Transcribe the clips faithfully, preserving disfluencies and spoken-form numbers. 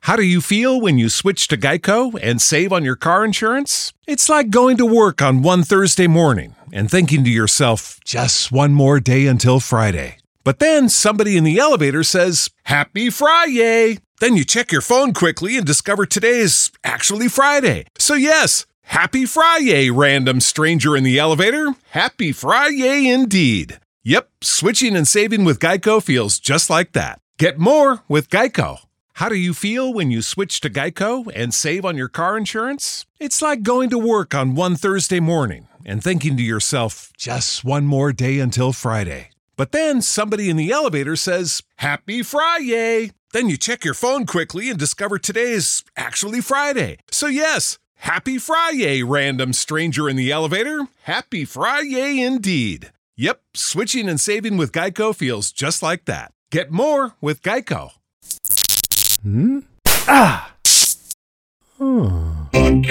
How do you feel when you switch to Geico and save on your car insurance? It's like going to work on one Thursday morning and thinking to yourself, just one more day until Friday. But then somebody in the elevator says, Happy Friday! Then you check your phone quickly and discover today is actually Friday. So yes, Happy Friday, random stranger in the elevator. Happy Friday indeed. Yep, switching and saving with Geico feels just like that. Get more with Geico. How do you feel when you switch to Geico and save on your car insurance? It's like going to work on one Thursday morning and thinking to yourself, just one more day until Friday. But then somebody in the elevator says, Happy Friday! Then you check your phone quickly and discover today is actually Friday. So yes, Happy Friday, random stranger in the elevator. Happy Friday indeed. Yep, switching and saving with Geico feels just like that. Get more with Geico. Hmm? Ah! Oh.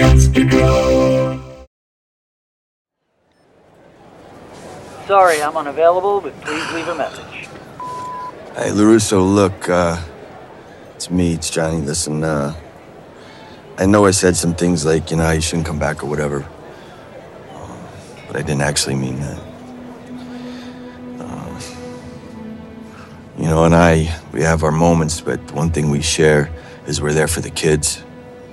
Sorry, I'm unavailable, but please leave a message. Hey, LaRusso, look, uh, it's me, it's Johnny. Listen, uh, I know I said some things like, you know, you shouldn't come back or whatever, uh, but I didn't actually mean that. Uh, you know, and I, we have our moments, but one thing we share is we're there for the kids.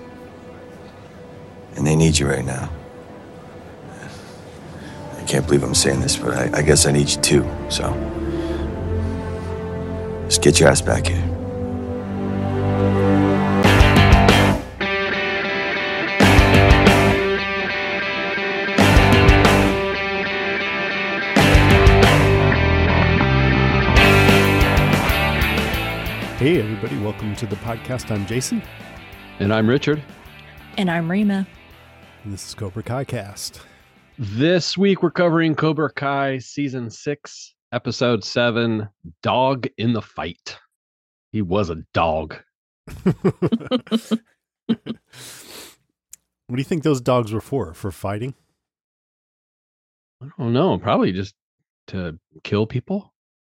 And they need you right now. I can't believe I'm saying this, but I, I guess I need you too, so just get your ass back here. Hey, everybody. Welcome to the podcast. I'm Jason. And I'm Richard. And I'm Rima. And this is Cobra Kai Cast. This week we're covering Cobra Kai Season six, Episode seven, Dog in the Fight. He was a dog. What do you think those dogs were for? For fighting? I don't know. Probably just to kill people.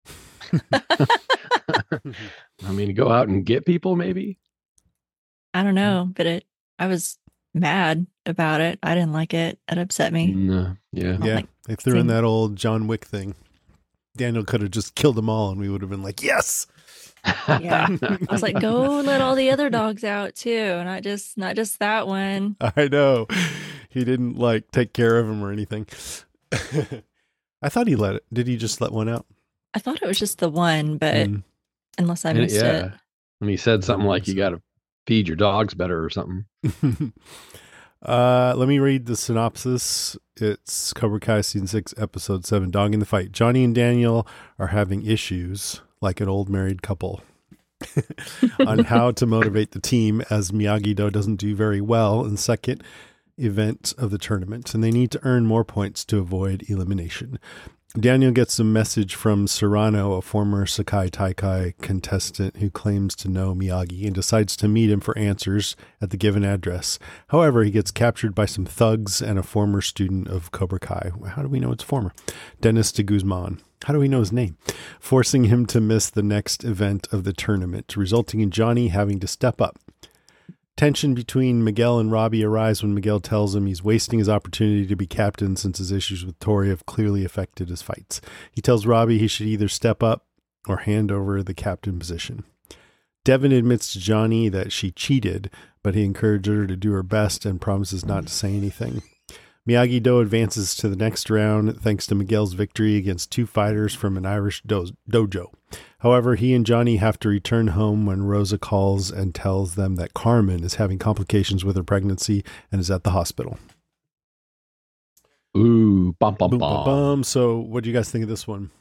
I mean, to go out and get people, maybe? I don't know, but it. I was mad about it. I didn't like it. It upset me. No, yeah. Yeah, like they threw in that old John Wick thing. Daniel could have just killed them all and we would have been like, yes! Yeah. I was like, go let all the other dogs out too. Not just not just that one. I know. He didn't like take care of him or anything. I thought he let it. Did he just let one out? I thought it was just the one, but Mm. unless I And, missed yeah. it. And he said something like you got to feed your dogs better or something. uh, let me read the synopsis. It's Cobra Kai Season six, Episode seven, Dog in the Fight. Johnny and Daniel are having issues like an old married couple on how to motivate the team as Miyagi-Do doesn't do very well in the second event of the tournament, and they need to earn more points to avoid elimination. Daniel gets a message from Serrano, a former Sekai Taikai contestant who claims to know Miyagi, and decides to meet him for answers at the given address. However, he gets captured by some thugs and a former student of Cobra Kai. How do we know it's former? Dennis de Guzman. How do we know his name? Forcing him to miss the next event of the tournament, resulting in Johnny having to step up. Tension between Miguel and Robbie arise when Miguel tells him he's wasting his opportunity to be captain since his issues with Tori have clearly affected his fights. He tells Robbie he should either step up or hand over the captain position. Devin admits to Johnny that she cheated, but he encouraged her to do her best and promises not to say anything. Miyagi-Do advances to the next round thanks to Miguel's victory against two fighters from an Irish do- dojo. However, he and Johnny have to return home when Rosa calls and tells them that Carmen is having complications with her pregnancy and is at the hospital. Ooh, bum, bum, Boom, bum. bum, bum. So what do you guys think of this one?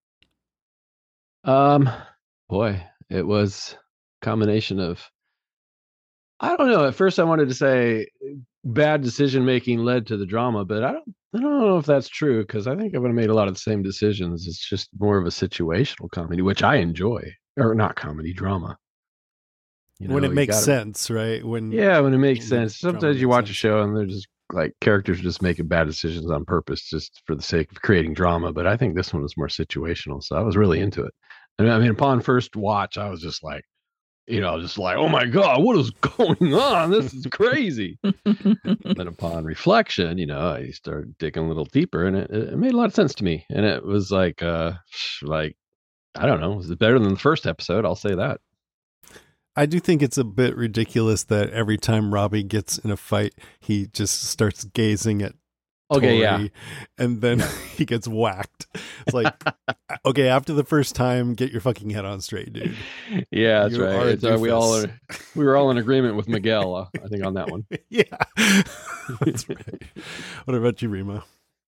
Um, boy, it was a combination of, I don't know. At first I wanted to say bad decision making led to the drama, but I don't I don't know if that's true, because I think I would have made a lot of the same decisions. It's just more of a situational comedy, which I enjoy. Or not comedy, drama. You When know, it you makes gotta- sense, right? When Yeah, when it makes when the sense. drama Sometimes you makes watch a sense. show and they're just like characters just making bad decisions on purpose just for the sake of creating drama. But I think this one was more situational. So I was really into it. And I mean, upon first watch, I was just like, you know, just like, oh my God, what is going on? This is crazy. Then upon reflection, you know, I started digging a little deeper, and it, it made a lot of sense to me. And it was like, uh, like, I don't know, was it better than the first episode? I'll say that. I do think it's a bit ridiculous that every time Robbie gets in a fight, he just starts gazing at Okay, Tori, yeah. and then he gets whacked. It's like, okay, after the first time, get your fucking head on straight, dude. Yeah, that's You are right. a It's, uh, we all doofus. are, we were all in agreement with Miguel, uh, I think, on that one. Yeah, that's right. What about you, Rima?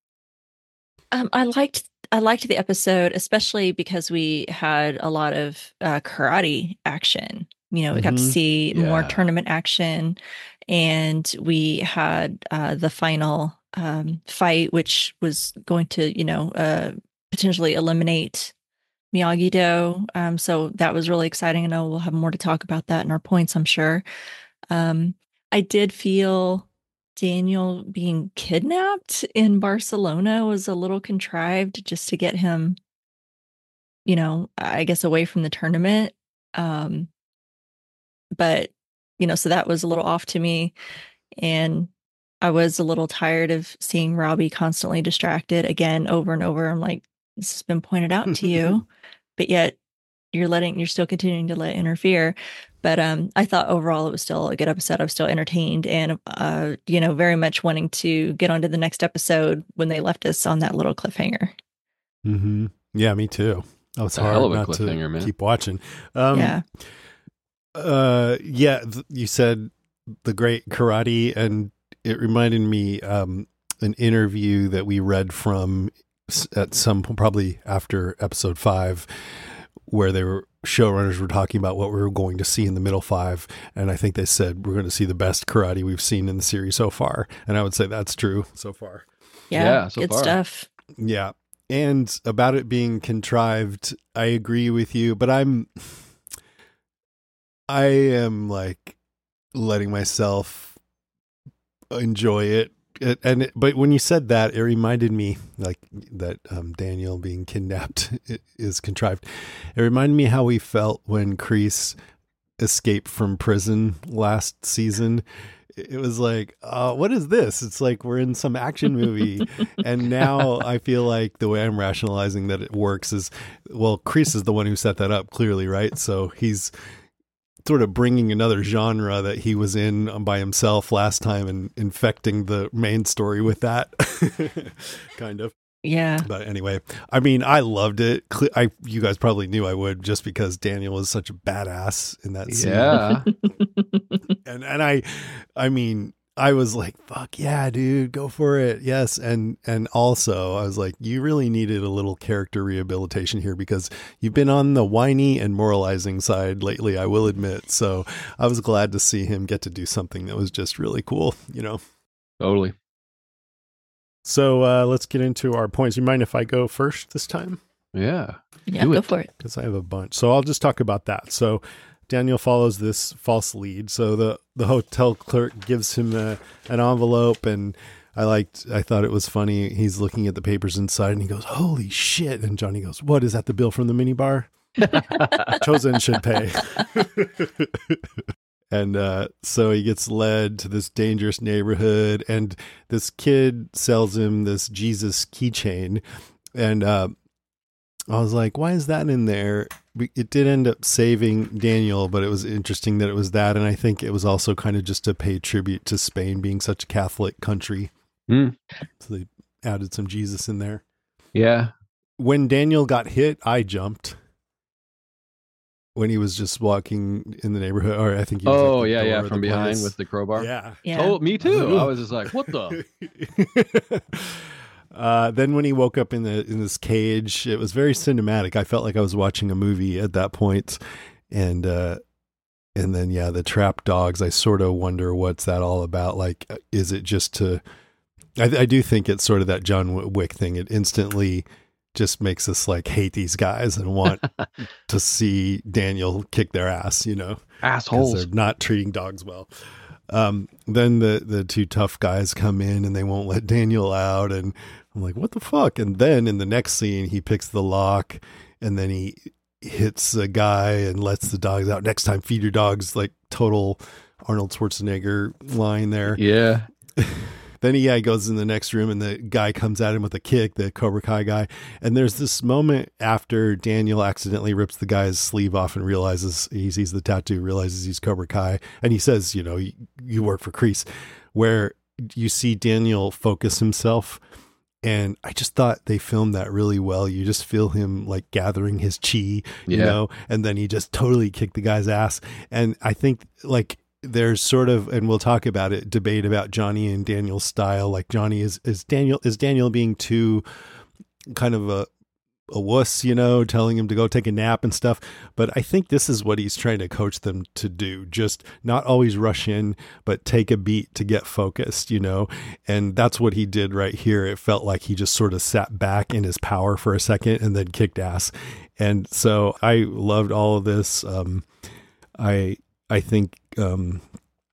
Um, I liked I liked the episode, especially because we had a lot of uh, karate action. You know, we got to Mhm. see more Yeah. tournament action, and we had uh, the final um, fight, which was going to, you know, uh, potentially eliminate Miyagi-Do. Um, so that was really exciting. I know we'll have more to talk about that in our points, I'm sure. Um, I did feel Daniel being kidnapped in Barcelona was a little contrived just to get him, you know, I guess away from the tournament. Um, but, you know, so that was a little off to me. And I was a little tired of seeing Robbie constantly distracted again over and over. I'm like, this has been pointed out to you, but yet you're letting, you're still continuing to let it interfere. But um, I thought overall it was still a good episode. I was still entertained and, uh, you know, very much wanting to get on to the next episode when they left us on that little cliffhanger. Mm-hmm. Yeah, me too. Oh, it's A hard hell of a not to cliffhanger, man. keep watching. Um, yeah. Uh, yeah, th- you said the great karate, and it reminded me um an interview that we read from s- at some po- probably after episode five, where they were showrunners were talking about what we were going to see in the middle five, and I think they said we're going to see the best karate we've seen in the series so far, and I would say that's true so far. Yeah. Yeah, so good far. stuff. Yeah. And about it being contrived, I agree with you, but I'm, I am like letting myself enjoy it. It- and, it, but when you said that, it reminded me like that um, Daniel being kidnapped i- is contrived. It reminded me how we felt when Kreese escaped from prison last season. It was like, uh, what is this? It's like we're in some action movie. And now I feel like the way I'm rationalizing that it works is, well, Kreese is the one who set that up clearly, right? So he's sort of bringing another genre that he was in by himself last time and infecting the main story with that kind of. Yeah. But anyway, I mean, I loved it. Cle- I, you guys probably knew I would, just because Daniel was such a badass in that scene. Yeah. And, and I, I mean, I was like, fuck yeah, dude, go for it. Yes. And, and also I was like, you really needed a little character rehabilitation here, because you've been on the whiny and moralizing side lately, I will admit. So I was glad to see him get to do something that was just really cool, you know? Totally. So uh, let's get into our points. You mind if I go first this time? Yeah. Yeah. Do Go it. for it. Because I have a bunch. So I'll just talk about that. So Daniel follows this false lead. So the, the hotel clerk gives him a, an envelope, and I liked, I thought it was funny. He's looking at the papers inside and he goes, holy shit. And Johnny goes, what, is that the bill from the minibar? Chosen should pay. And uh, so he gets led to this dangerous neighborhood, and this kid sells him this Jesus keychain. And uh, I was like, why is that in there? It did end up saving Daniel, but it was interesting that it was that. And I think it was also kind of just to pay tribute to Spain being such a Catholic country. Mm. So they added some Jesus in there. Yeah. When Daniel got hit, I jumped. When he was just walking in the neighborhood, or I think he was Oh, at the yeah, door yeah. of the From behind place. with the crowbar. Yeah. Yeah. Oh, me too. I was just like, what the? uh, then when he woke up in the in this cage, it was very cinematic. I felt like I was watching a movie at that point. And uh, and then yeah, the trap dogs. I sort of wonder what's that all about. Like, is it just to? I, I do think it's sort of that John Wick thing. It instantly just makes us like hate these guys and want to see Daniel kick their ass, you know, because Assholes. they're not treating dogs well. Um, then the, the two tough guys come in and they won't let Daniel out. And I'm like, what the fuck? And then in the next scene, he picks the lock, and then he hits a guy and lets the dogs out. Next time, feed your dogs, like total Arnold Schwarzenegger line there. Yeah. Then he yeah, goes in the next room and the guy comes at him with a kick, the Cobra Kai guy. And there's this moment after Daniel accidentally rips the guy's sleeve off and realizes he sees the tattoo, realizes he's Cobra Kai. And he says, you know, you, you work for Kreese, where you see Daniel focus himself. And I just thought they filmed that really well. You just feel him like gathering his chi, you Yeah. know, and then he just totally kicked the guy's ass. And I think like, there's sort of, and we'll talk about it, debate about Johnny and Daniel's style. Like Johnny is, is Daniel, is Daniel being too kind of a, a wuss, you know, telling him to go take a nap and stuff. But I think this is what he's trying to coach them to do. Just not always rush in, but take a beat to get focused, you know? And that's what he did right here. It felt like he just sort of sat back in his power for a second and then kicked ass. And so I loved all of this. Um, I, I think um,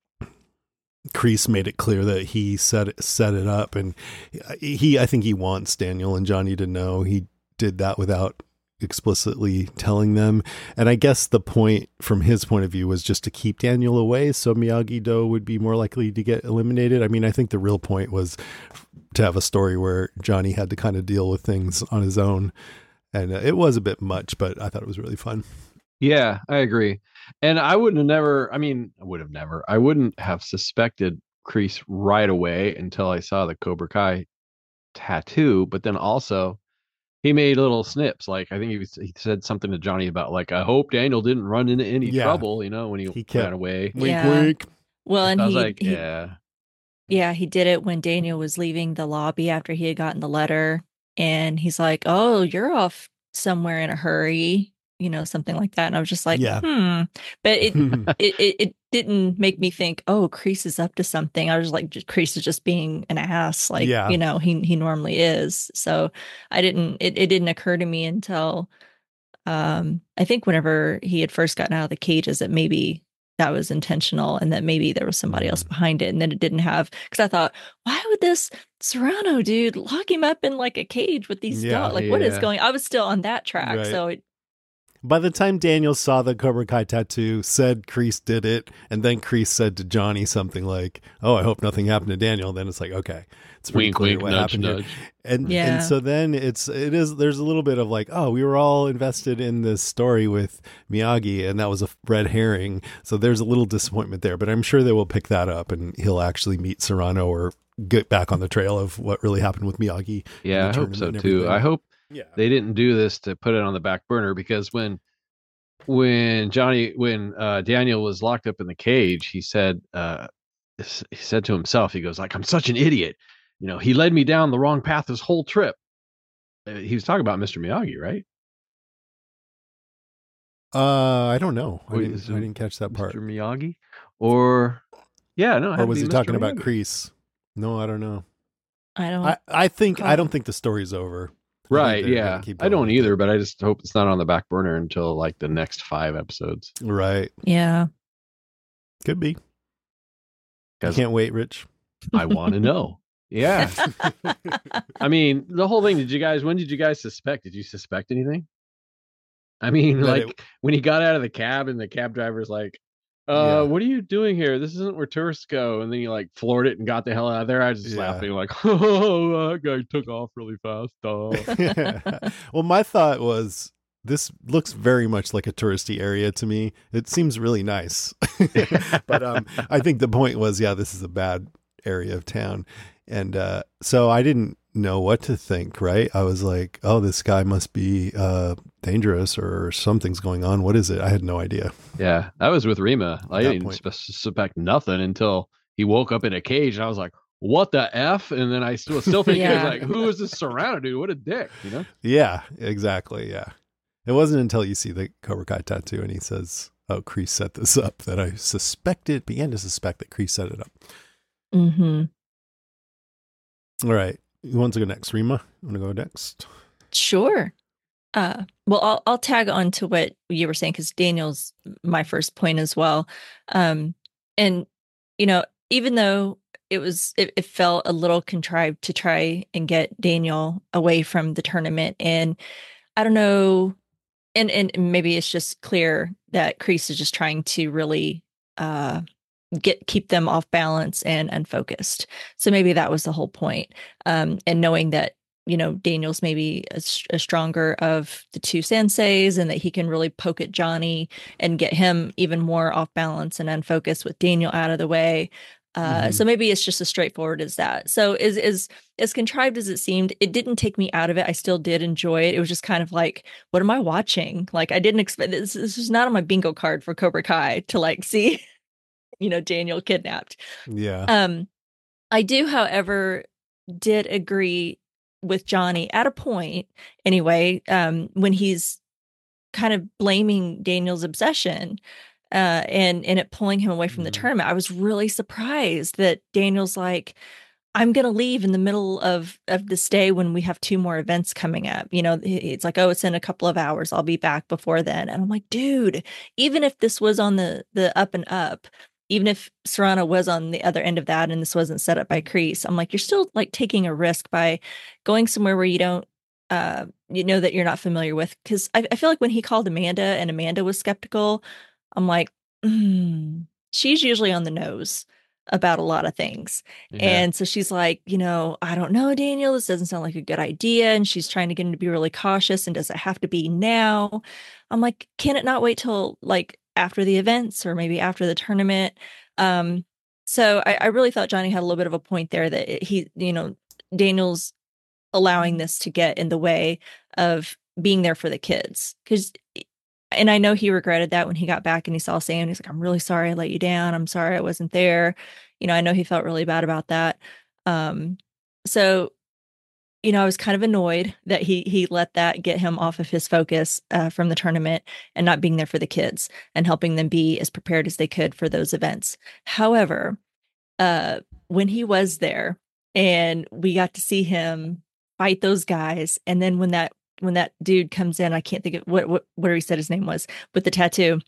Kreese made it clear that he set it, set it up, and he, I think he wants Daniel and Johnny to know he did that without explicitly telling them. And I guess the point from his point of view was just to keep Daniel away so Miyagi-Do would be more likely to get eliminated. I mean, I think the real point was to have a story where Johnny had to kind of deal with things on his own. And uh, it was a bit much, but I thought it was really fun. Yeah, I agree. And I wouldn't have never, I mean, I would have never, I wouldn't have suspected Kreese right away until I saw the Cobra Kai tattoo. But then also, he made little snips. Like, I think he, was, he said something to Johnny about, like, I hope Daniel didn't run into any Yeah. trouble, you know, when he, He kept- ran away. Wink, Yeah. wink. Well, and I was he, like, he yeah. yeah, he did it when Daniel was leaving the lobby after he had gotten the letter, and he's like, "Oh, you're off somewhere in a hurry," you know, something like that. And I was just like, Yeah. hmm. But it it, it it didn't make me think, oh, Kreese is up to something. I was like, just, Kreese is just being an ass, like Yeah. you know, he he normally is. So I didn't. It, it didn't occur to me until um I think whenever he had first gotten out of the cages that maybe that was intentional and that maybe there was somebody else behind it, and then it didn't have, because I thought, why would this Serrano dude lock him up in like a cage with these Yeah. dogs? Like, what is Yeah. going? I was still on that track, Right. so it, By the time Daniel saw the Cobra Kai tattoo, said Kreese did it, and then Kreese said to Johnny something like, "Oh, I hope nothing happened to Daniel." Then it's like, okay, it's pretty Wink, clear wink, what nudge, happened here. nudge. And Yeah. and so then it's it is there's a little bit of like, oh, we were all invested in this story with Miyagi, and that was a red herring. So there's a little disappointment there, but I'm sure they will pick that up, and he'll actually meet Serrano or get back on the trail of what really happened with Miyagi. Yeah, the I hope so tournament and too. everything. I hope Yeah. they didn't do this to put it on the back burner, because when when Johnny when uh Daniel was locked up in the cage, he said uh he said to himself, he goes like, I'm such an idiot, you know, he led me down the wrong path this whole trip. Uh, he was talking about Mister Miyagi, right? Uh, I don't know. I Wait, didn't, is I it didn't catch that part. Mister Miyagi, or yeah, no, it had Or to was be he Mister talking about Miyagi. Kreese? No, I don't know. I don't. I, I think I Probably. don't think the story's over. I think Right, they're gonna yeah. keep I going don't with either, it. but I just hope it's not on the back burner until like the next five episodes. Right. yeah. Could be. I 'Cause can't wait, Rich. I want to know. Yeah. I mean, the whole thing, did you guys, when did you guys suspect? Did you suspect anything? I mean, That like it- when he got out of the cab and the cab driver's like, uh, Yeah. what are you doing here? This isn't where tourists go. And then he like floored it and got the hell out of there. I was just Yeah. laughing like, oh, that guy took off really fast. Oh. Well, my thought was this looks very much like a touristy area to me. It seems really nice. But um, I think the point was, yeah, this is a bad area of town. And uh, so I didn't know what to think, right? I was like, oh, this guy must be uh, dangerous or something's going on. What is it? I had no idea. Yeah, that was with Rima. I That didn't point. spe- suspect nothing until he woke up in a cage, and I was like, "What the f?" And then I still still thinking, Yeah. like, "Who is this Serrano dude? What a dick!" You know? Yeah, exactly. Yeah. It wasn't until you see the Cobra Kai tattoo and he says, oh, Kreese set this up, that I suspected, began to suspect that Kreese set it up. Mm-hmm. All right. Who wants to go next? Rima, you want to go next? Sure. Uh, well, I'll I'll tag on to what you were saying, because Daniel's my first point as well. Um, and you know, even though it was, it, it felt a little contrived to try and get Daniel away from the tournament, and I don't know. and and maybe it's just clear that Kreese is just trying to really uh, get keep them off balance and unfocused. So maybe that was the whole point. Um, and knowing that, you know, Daniel's maybe a, a stronger of the two senseis, and that he can really poke at Johnny and get him even more off balance and unfocused with Daniel out of the way. Uh, Mhm. So maybe it's just as straightforward as that. So as, as as contrived as it seemed, it didn't take me out of it. I still did enjoy it. It was just kind of like, what am I watching? Like, I didn't expect this. This is not on my bingo card for Cobra Kai to like see, you know, Daniel kidnapped. Yeah. Um, I do, however, did agree with Johnny at a point, anyway, um, when he's kind of blaming Daniel's obsession uh, and and it pulling him away from the Mhm. tournament. I was really surprised that Daniel's like, I'm going to leave in the middle of of this day when we have two more events coming up. You know, it's like, oh, it's in a couple of hours. I'll be back before then. And I'm like, dude, even if this was on the the up and up, even if Serrano was on the other end of that and this wasn't set up by Kreese, I'm like, you're still like taking a risk by going somewhere where you don't, uh, you know, that you're not familiar with. Because I, I feel like when he called Amanda and Amanda was skeptical, I'm like, mm, she's usually on the nose about a lot of things. Yeah. And so she's like, you know, I don't know, Daniel, this doesn't sound like a good idea. And she's trying to get him to be really cautious. And does it have to be now? I'm like, can it not wait till like after the events or maybe after the tournament? Um, so I, I really thought Johnny had a little bit of a point there that it- he, you know, Daniel's allowing this to get in the way of being there for the kids. Because, and I know he regretted that when he got back and he saw Sam. He's like, I'm really sorry I let you down. I'm sorry I wasn't there. You know, I know he felt really bad about that. Um, so, you know, I was kind of annoyed that he he let that get him off of his focus uh, from the tournament and not being there for the kids and helping them be as prepared as they could for those events. However, uh, when he was there and we got to see him fight those guys, and then when that when that dude comes in, I can't think of what what what he said his name was, with the tattoo.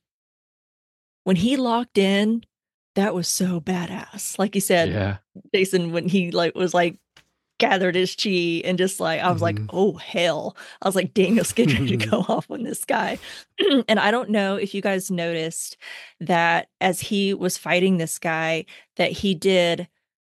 When he locked in, that was so badass. Like you said, Yeah. Jason, when he like was like gathered his chi and just like, I was like, Mhm. oh hell. I was like, Daniel's getting ready to go off on this guy. And I don't know if you guys noticed that as he was fighting this guy, that he did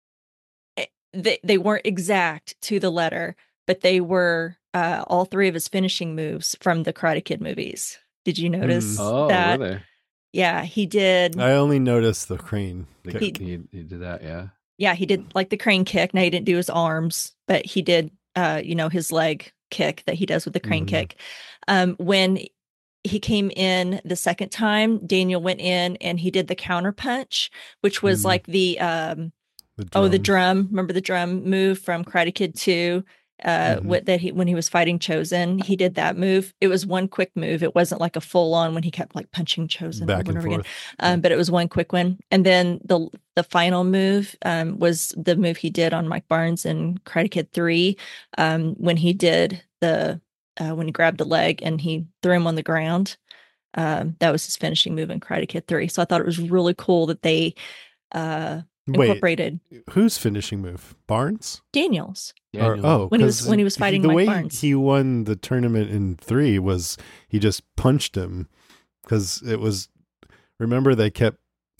eh, they, they weren't exact to the letter, but they were uh, all three of his finishing moves from the Karate Kid movies. Did you notice Oh, that? were they? Yeah, he did. I only noticed the crane. The- kick. He, he did that, yeah. Yeah, he did like the crane kick. Now he didn't do his arms, but he did, uh, you know, his leg kick that he does with the crane Mhm. kick. Um, when he came in the second time, Daniel went in and he did the counter punch, which was Mhm. like the um, The oh, the drum. drum. Remember the drum move from Karate Kid two? Uh, Mhm. what that he when he was fighting Chosen, he did that move. It was one quick move. It wasn't like a full on when he kept like punching Chosen Back over and and over again. forth. Um, but it was one quick one. And then the the final move um, was the move he did on Mike Barnes in Karate Kid three, um, when he did the uh, when he grabbed the leg and he threw him on the ground. Um, that was his finishing move in Karate Kid three. So I thought it was really cool that they uh, Wait, incorporated whose finishing move? Barnes? Daniels. Or, Daniel. oh, When he was- 'cause when he was fighting the Mike way Barnes. he won the tournament in three was he just punched him because it was. Remember, they kept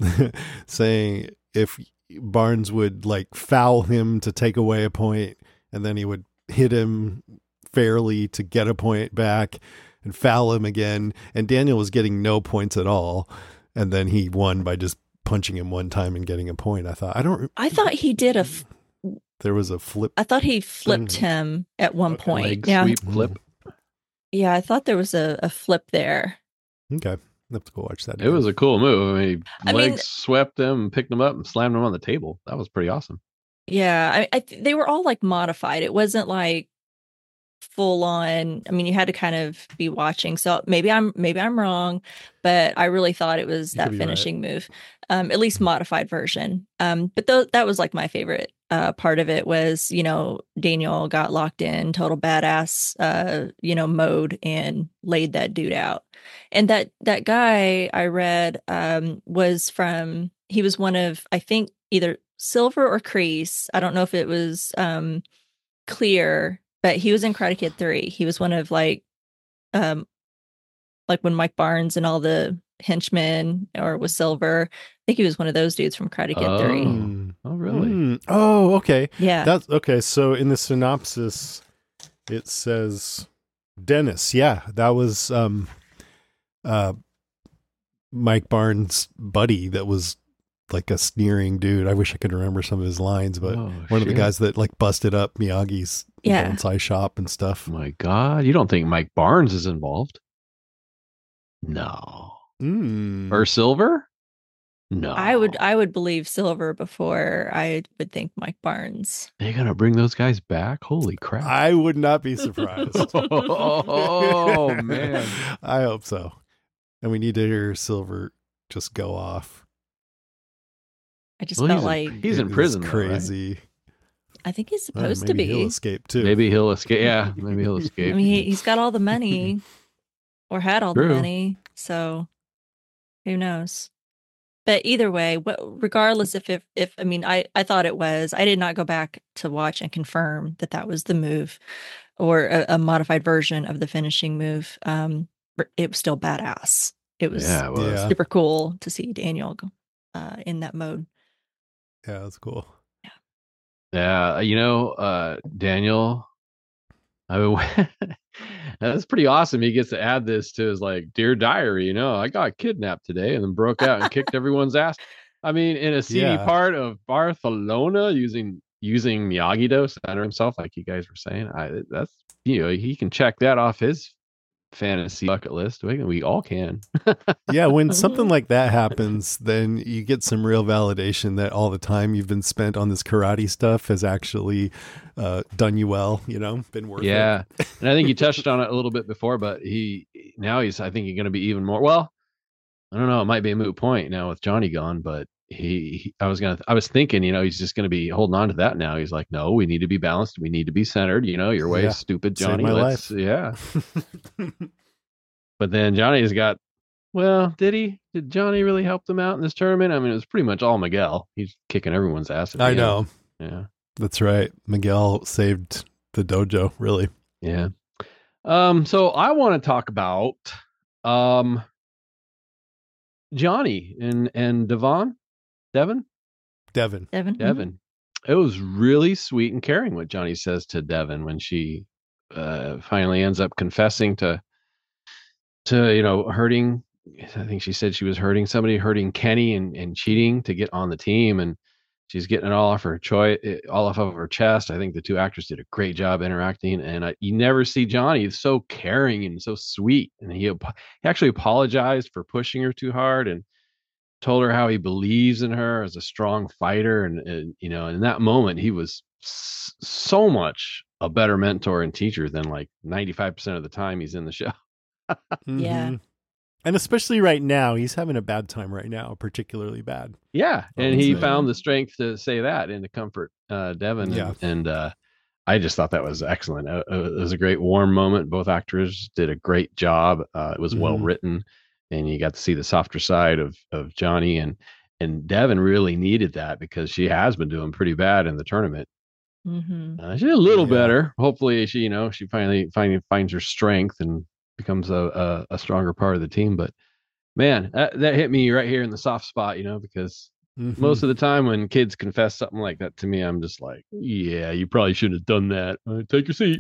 saying if Barnes would like foul him to take away a point, and then he would hit him fairly to get a point back, and foul him again. And Daniel was getting no points at all, and then he won by just punching him one time and getting a point. I thought I don't. I thought he did a. f- There was a flip. I thought he flipped Mhm. him at one Okay. point. Leg Yeah, sweep flip. yeah. I thought there was a, a flip there. Okay, I'll have to go watch that. It was a cool move. I mean, I legs mean- swept him, picked him up, and slammed him on the table. That was pretty awesome. Yeah, I, I th- they were all like modified. It wasn't like full on. I mean, you had to kind of be watching. So maybe I'm maybe I'm wrong, but I really thought it was You could that be right. finishing move, um, at least modified version. Um, but th- that was like my favorite uh, part of it was, you know, Daniel got locked in total badass, uh, you know, mode and laid that dude out. And that that guy I read um, was from he was one of I think either Silver or Kreese. I don't know if it was um, clear, but he was in Karate Kid three. He was one of like um like when Mike Barnes and all the henchmen, or was Silver. I think he was one of those dudes from Karate Kid Oh. three. Mm. Oh, really? Mm. Oh, okay. Yeah. That's okay. So in the synopsis, it says Dennis. Yeah, that was um, uh, Mike Barnes' buddy. That was like a sneering dude. I wish I could remember some of his lines, but Oh, one of the shit. guys that like busted up Miyagi's Yeah. bonsai shop and stuff. My God, you don't think Mike Barnes is involved? No. Mm. Or Silver? No. I would I would believe Silver before I would think Mike Barnes. They're gonna bring those guys back? Holy crap! I would not be surprised. Oh, man. I hope so. And we need to hear Silver just go off. I just Well, felt he's in- like He's in It is prison, though, right? crazy. I think he's Well, supposed to maybe be. He'll escape too. Maybe he'll escape. Yeah, maybe he'll I escape. mean, he, he's got all the money, or had all True. the money, so who knows? But either way, what, regardless if, if if I mean, I I thought it was. I did not go back to watch and confirm that that was the move, or a, a modified version of the finishing move. Um, but it was still badass. It was Yeah, it was. Yeah. super cool to see Daniel go, uh, in that mode. Yeah, that's cool. Yeah, you know, uh, Daniel, I mean, that's pretty awesome. He gets to add this to his like dear diary. You know, I got kidnapped today and then broke out and kicked everyone's ass. I mean, in a seedy Yeah. part of Barcelona, using using Miyagi-Do to center himself, like you guys were saying. I that's you know he can check that off his fantasy bucket list. We, we all can. Yeah, when something like that happens, then you get some real validation that all the time you've been spent on this karate stuff has actually uh, done you well, you know, been worth Yeah, and I think you touched on it a little bit before, but he now he's I think he's going to be even more. Well, I don't know. It might be a moot point now with Johnny gone, but he, he I was gonna I was thinking, you know, he's just going to be holding on to that now. He's like, no, we need to be balanced. We need to be centered. You know, your way Yeah. is stupid, Saved Johnny. my Let's, life. yeah. it. But then Johnny's got. Well, did he? Did Johnny really help them out in this tournament? I mean, it was pretty much all Miguel. He's kicking everyone's ass. at the I end. know. Yeah. That's right. Miguel saved the dojo, really. Yeah. Um, so I want to talk about um Johnny and and Devon, Devon, Devin. Devin, mhm. Devon. It was really sweet and caring what Johnny says to Devon when she uh finally ends up confessing to to you know hurting. I think she said she was hurting somebody, hurting Kenny, and and cheating to get on the team, and she's getting it all off her choice, all off of her chest. I think the two actors did a great job interacting, and I, you never see Johnny so caring and so sweet. And he, he actually apologized for pushing her too hard and told her how he believes in her as a strong fighter. And, and you know, in that moment, he was s- so much a better mentor and teacher than like ninety-five percent of the time he's in the show. Yeah. Mhm. And especially right now, he's having a bad time right now, particularly bad. Yeah, I and would he say. found the strength to say that and to comfort uh, Devon. Yeah. And, and uh, I just thought that was excellent. Uh, uh, it was a great warm moment. Both actors did a great job. Uh, it was well Mhm. written, and you got to see the softer side of of Johnny. and And Devon really needed that because she has been doing pretty bad in the tournament. Mhm. Uh, she's a little Yeah. better. Hopefully, she you know she finally finally finds her strength and becomes a a, a stronger part of the team. But man, that, that hit me right here in the soft spot, you know, because Mhm. most of the time when kids confess something like that to me, I'm just like, yeah, you probably shouldn't have done that. Uh, take your seat.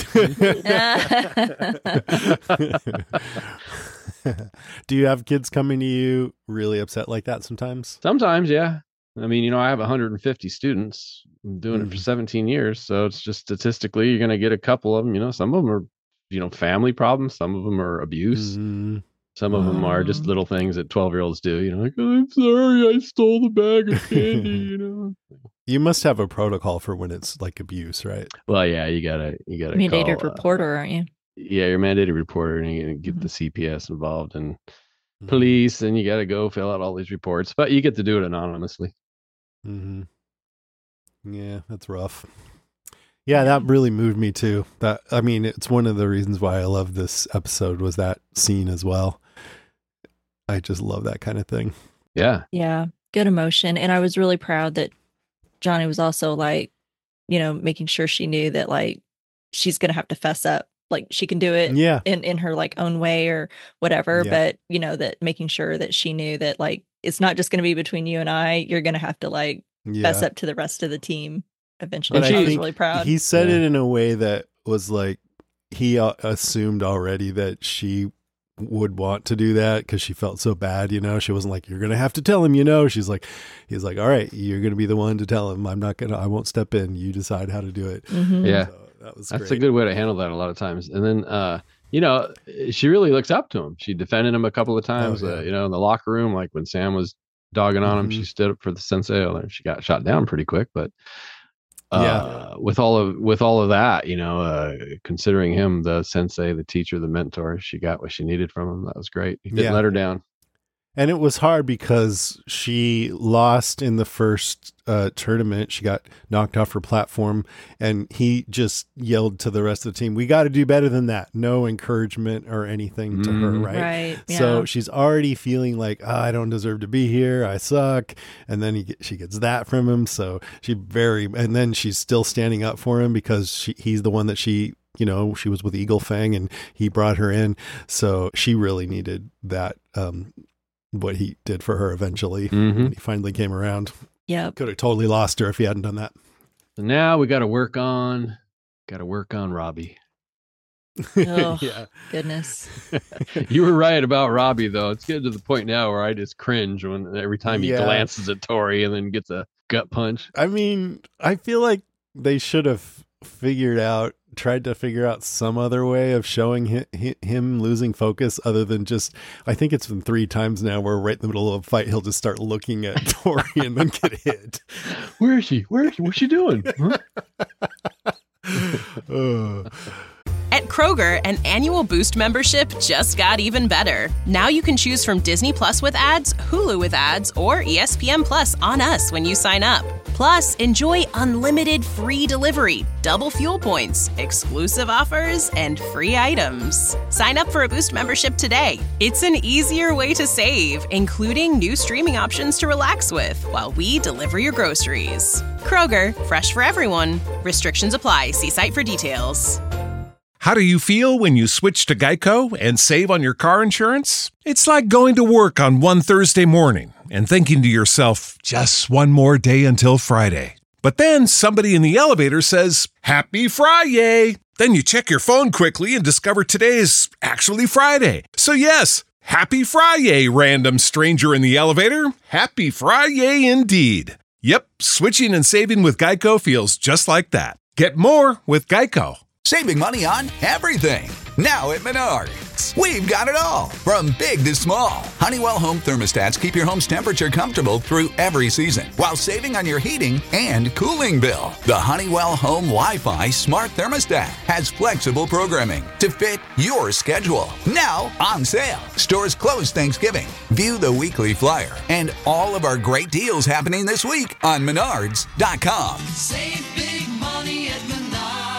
Do you have kids coming to you really upset like that sometimes? Sometimes, yeah. I mean, you know, I have one hundred fifty students. I'm doing it for Mhm. seventeen years. So it's just statistically, you're going to get a couple of them. You know, some of them are, you know, family problems. Some of them are abuse. Mhm. Some of them are just Mm. little things that twelve year olds do. You know, like, oh, I'm sorry, I stole the bag of candy, you know. You must have a protocol for when it's like abuse, right? Well, yeah, you gotta, you gotta Mandated call, uh, reporter, aren't you? yeah, you're mandated reporter, and you get Mhm. the C P S involved and Mhm. police, and you got to go fill out all these reports. But you get to do it anonymously. Mm-hmm. Yeah, that's rough. Yeah, that really moved me too. That I mean, it's one of the reasons why I love this episode was that scene as well. I just love that kind of thing. Yeah, Yeah, good emotion. And I was really proud that Johnny was also like, you know, making sure she knew that like she's going to have to fess up like she can do it Yeah. in, in her like own way or whatever. Yeah. But, you know, that making sure that she knew that like, it's not just going to be between you and I, you're going to have to like Yeah. fess up to the rest of the team eventually. But I I was think really proud. He said Yeah. it in a way that was like, he uh, assumed already that she would want to do that because she felt so bad, you know. She wasn't like, you're gonna have to tell him, you know. She's like, he's like, all right, you're gonna be the one to tell him. I'm not gonna, I won't step in. You decide how to do it. Mhm. Yeah. So that was That's great. a good way to handle that a lot of times. And then, uh, you know, she really looks up to him. She defended him a couple of times, Oh, yeah. uh, you know, in the locker room, like when Sam was dogging on him, Mhm. she stood up for the sensei. Although she got shot down pretty quick, but uh, Yeah. with all of with all of that, you know, uh, considering him the sensei, the teacher, the mentor, she got what she needed from him. That was great. He didn't Yeah. let her down. And it was hard because she lost in the first uh, tournament. She got knocked off her platform, and he just yelled to the rest of the team, we got to do better than that. No encouragement or anything to her, Mhm. right? Right. Yeah. So she's already feeling like, oh, I don't deserve to be here. I suck. And then he, get- she gets that from him. So she very, and then she's still standing up for him because she, he's the one that she, you know, she was with Eagle Fang and he brought her in. So she really needed that, um, what he did for her eventually Mhm. when he finally came around. Yep. Could have totally lost her if he hadn't done that. So now we got to work on, got to work on Robbie. Oh, Yeah. goodness. You were right about Robbie, though. It's getting to the point now where I just cringe when every time he Yeah. glances at Tori and then gets a gut punch. I mean, I feel like they should have figured out, tried to figure out some other way of showing him, him losing focus other than just, I think it's been three times now where right in the middle of a fight, he'll just start looking at Tori and then get hit. Where is she? Where is she? What's she doing? Huh? Ugh. At Kroger, an annual Boost membership just got even better. Now you can choose from Disney Plus with ads, Hulu with ads, or E S P N Plus on us when you sign up. Plus, enjoy unlimited free delivery, double fuel points, exclusive offers, and free items. Sign up for a Boost membership today. It's an easier way to save, including new streaming options to relax with while we deliver your groceries. Kroger, fresh for everyone. Restrictions apply. See site for details. How do you feel when you switch to Geico and save on your car insurance? It's like going to work on one Thursday morning and thinking to yourself, just one more day until Friday. But then somebody in the elevator says, Happy Friday! Then you check your phone quickly and discover today is actually Friday. So yes, Happy Friday, random stranger in the elevator. Happy Friday indeed. Yep, switching and saving with Geico feels just like that. Get more with Geico. Saving money on everything. Now at Menards. We've got it all, from big to small. Honeywell home thermostats keep your home's temperature comfortable through every season, while saving on your heating and cooling bill. The Honeywell Home Wi-Fi Smart Thermostat has flexible programming to fit your schedule. Now on sale. Stores close Thanksgiving. View the weekly flyer and all of our great deals happening this week on Menards dot com. Save big money at Menards.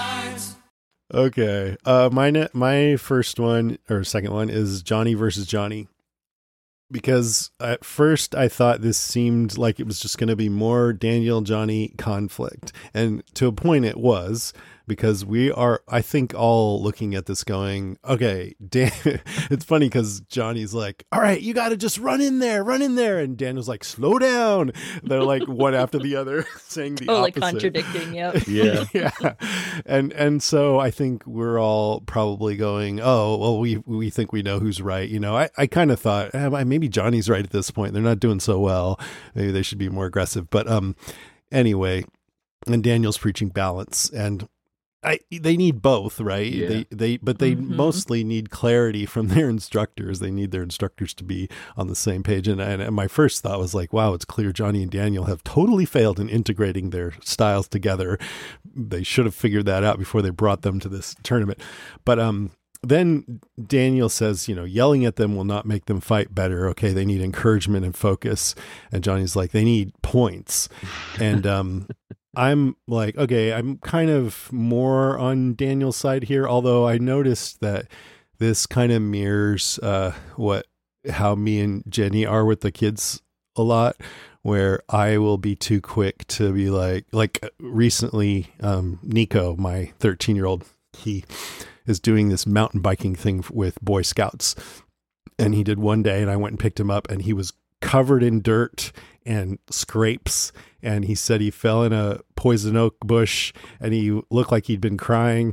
Okay. Uh, my ne- my first one or second one is Johnny versus Johnny, because at first I thought this seemed like it was just going to be more Daniel Johnny conflict, and to a point it was, because we are, I think, all looking at this going, okay, Dan. It's funny because Johnny's like, all right, you got to just run in there, run in there, and Daniel's like, slow down. They're like one after the other saying the Oh, opposite. like contradicting. Yep. Yeah. Yeah. And and so I think we're all probably going, oh, well, we we think we know who's right. You know, I, I kind of thought eh, maybe Johnny's right at this point. They're not doing so well. Maybe they should be more aggressive. But um, anyway, and Daniel's preaching balance, and I they need both, right? Yeah. They they but they Mhm. mostly need clarity from their instructors. They need their instructors to be on the same page. And, and and my first thought was like, wow, it's clear Johnny and Daniel have totally failed in integrating their styles together. They should have figured that out before they brought them to this tournament. But um then Daniel says, you know, yelling at them will not make them fight better. Okay, they need encouragement and focus. And Johnny's like, they need points. And um I'm like, okay, I'm kind of more on Daniel's side here, although I noticed that this kind of mirrors uh, what how me and Jenny are with the kids a lot, where I will be too quick to be like, like recently, um, Nico, my thirteen-year-old, he is doing this mountain biking thing with Boy Scouts. And he did one day, and I went and picked him up, and he was covered in dirt and scrapes. And he said he fell in a poison oak bush, and he looked like he'd been crying.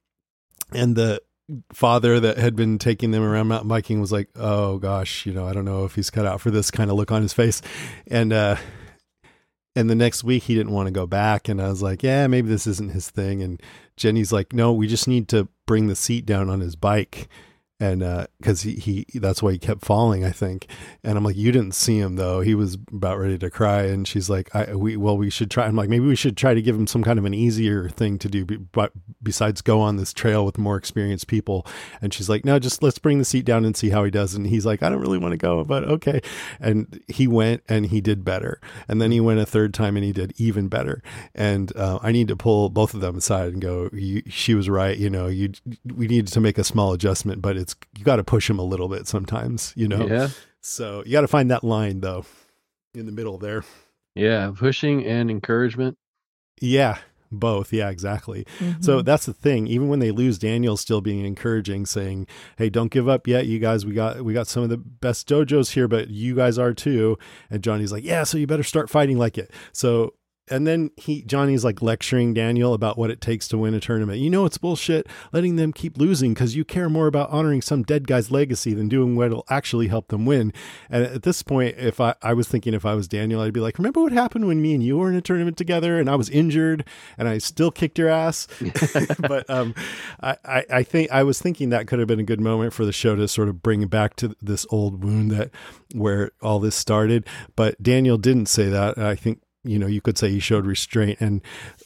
And the father that had been taking them around mountain biking was like, oh gosh, you know, I don't know if he's cut out for this kind of look on his face. And, uh, and the next week he didn't want to go back. And I was like, yeah, maybe this isn't his thing. And Jenny's like, no, we just need to bring the seat down on his bike. And, uh, cause he, he, that's why he kept falling, I think. And I'm like, you didn't see him though. He was about ready to cry. And she's like, I, we, well, we should try. I'm like, maybe we should try to give him some kind of an easier thing to do, but besides go on this trail with more experienced people. And she's like, no, just let's bring the seat down and see how he does. And he's like, I don't really want to go, but okay. And he went and he did better. And then he went a third time and he did even better. And, uh, I need to pull both of them aside and go, you, she was right. You know, you, we needed to make a small adjustment, but it's, you got to push him a little bit sometimes, you know? Yeah. So you got to find that line though, in the middle there. Yeah. Pushing and encouragement. Yeah. Both. Yeah, exactly. Mm-hmm. So that's the thing. Even when they lose, Daniel's still being encouraging, saying, hey, don't give up yet. You guys, we got, we got some of the best dojos here, but you guys are too. And Johnny's like, yeah, so you better start fighting like it. So, and then he, Johnny's like lecturing Daniel about what it takes to win a tournament. You know, it's bullshit letting them keep losing because you care more about honoring some dead guy's legacy than doing what'll actually help them win. And at this point, if I, I was thinking if I was Daniel, I'd be like, remember what happened when me and you were in a tournament together and I was injured and I still kicked your ass? But um, I, I, I think I was thinking that could have been a good moment for the show to sort of bring back to this old wound that where all this started. But Daniel didn't say that. I think, you know, you could say he showed restraint. And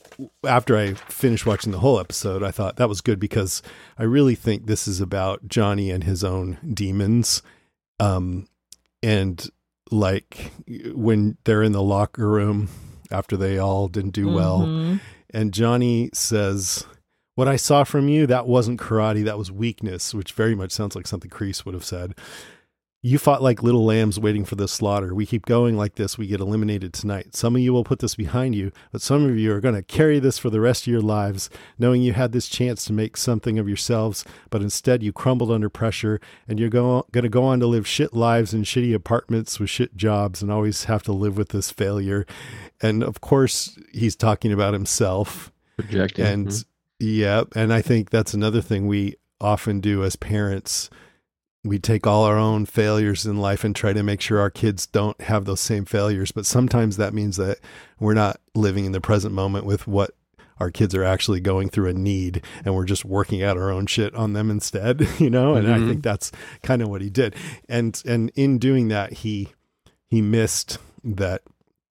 after I finished watching the whole episode, I thought that was good because I really think this is about Johnny and his own demons. Um, and like when they're in the locker room after they all didn't do Mm-hmm. well, and Johnny says, what I saw from you, that wasn't karate, that was weakness, which very much sounds like something Kreese would have said. You fought like little lambs waiting for the slaughter. We keep going like this, we get eliminated tonight. Some of you will put this behind you, but some of you are going to carry this for the rest of your lives, knowing you had this chance to make something of yourselves, but instead you crumbled under pressure, and you're go- going to go on to live shit lives in shitty apartments with shit jobs and always have to live with this failure. And of course, he's talking about himself. Projecting. And Mhm. yeah, and I think that's another thing we often do as parents. We take all our own failures in life and try to make sure our kids don't have those same failures. But sometimes that means that we're not living in the present moment with what our kids are actually going through and need, and we're just working out our own shit on them instead, you know? And Mm-hmm. I think that's kind of what he did. And, and in doing that, he, he missed that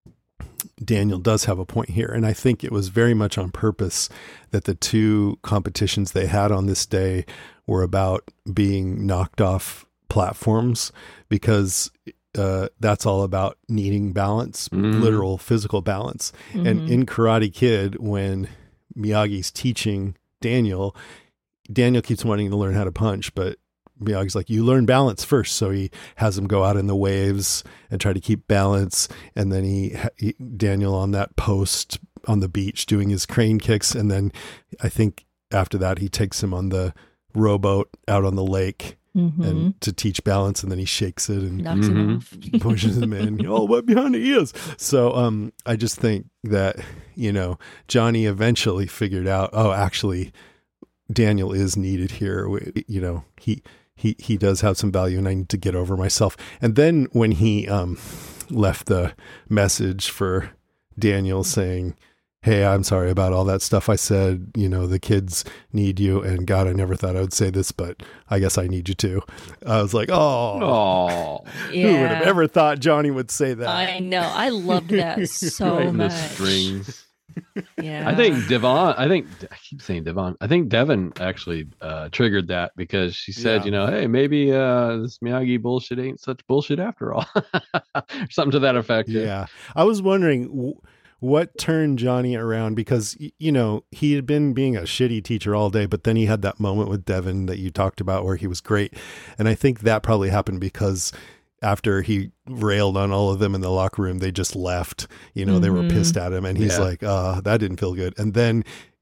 Daniel does have a point here. And I think it was very much on purpose that the two competitions they had on this day were about being knocked off platforms, because uh, that's all about needing balance, Mm. literal physical balance. And in Karate Kid, when Miyagi's teaching Daniel, Daniel keeps wanting to learn how to punch, but Miyagi's like, you learn balance first. So he has him go out in the waves and try to keep balance. And then he, he Daniel on that post on the beach doing his crane kicks. And then I think after that, he takes him on the rowboat out on the lake Mm-hmm. and to teach balance. And then he shakes it and Knocks Mhm. him off. pushes him in. Oh, what behind the ears? So um, I just think that, you know, Johnny eventually figured out, oh, actually, Daniel is needed here. We- You know, he he he does have some value, and I need to get over myself. And then when he um, left the message for Daniel saying, hey, I'm sorry about all that stuff I said, you know, the kids need you, and God, I never thought I would say this, but I guess I need you too. I was like, oh, Oh, Yeah. who would have ever thought Johnny would say that? I know. I loved that so right in the much. strings. Yeah. I think Devon, I think, I keep saying Devon, I think Devin actually uh, triggered that because she said, Yeah. you know, hey, maybe uh, this Miyagi bullshit ain't such bullshit after all. Something to that effect. Yeah. I was wondering w- what turned Johnny around, because, y- you know, he had been being a shitty teacher all day, but then he had that moment with Devin that you talked about where he was great. And I think that probably happened because after he railed on all of them in the locker room, they just left, you know, they were Mhm. pissed at him, and he's Yeah. like, uh, that didn't feel good. And then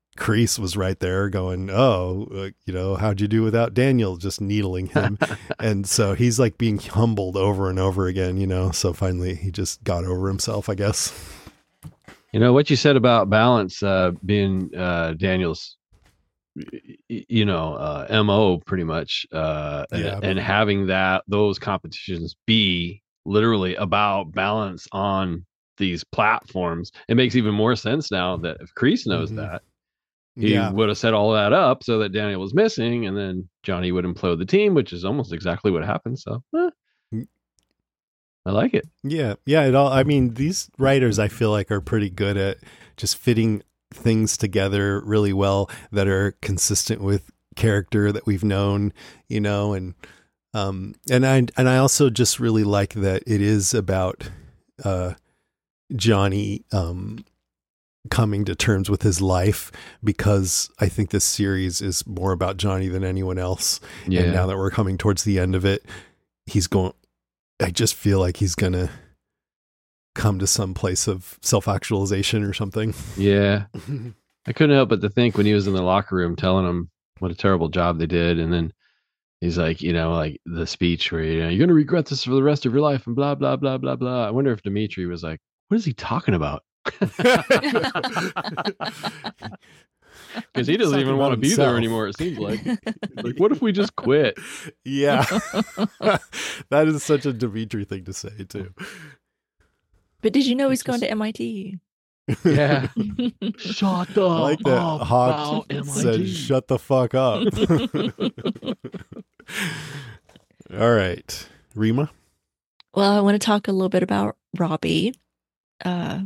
Kreese was right there going, oh, uh, you know, how'd you do without Daniel, just needling him. And so he's like being humbled over and over again, you know, so finally he just got over himself, I guess. You know, what you said about balance uh, being uh, Daniel's, you know, uh, M O pretty much, uh, Yeah. and, and having that, those competitions be literally about balance on these platforms. It makes even more sense now that if Kreese knows Mhm. that, he Yeah. would have set all that up so that Daniel was missing, and then Johnny would implode the team, which is almost exactly what happened. So eh, Mm. I like it. Yeah. Yeah. It all, I mean, these writers, I feel like, are pretty good at just fitting things together really well that are consistent with character that we've known, you know, and, um, and I, and I also just really like that it is about, uh, Johnny, um, coming to terms with his life, because I think this series is more about Johnny than anyone else. Yeah. And now that we're coming towards the end of it, he's going, I just feel like he's going to come to some place of self-actualization or something. Yeah. I couldn't help but to think when he was in the locker room telling them what a terrible job they did. And then he's like, you know, like the speech where, you know, you're going to regret this for the rest of your life and blah, blah, blah, blah, blah. I wonder if Dimitri was like, what is he talking about? Because he doesn't Talking even about want to be there himself. anymore, it seems like. Like, what if we just quit? Yeah. That is such a Dimitri thing to say too. But did you know he's going to M I T? Yeah. Shut the I like that up Hawk about said, M I T. shut the fuck up. All right. Rima? Well, I want to talk a little bit about Robbie. Uh,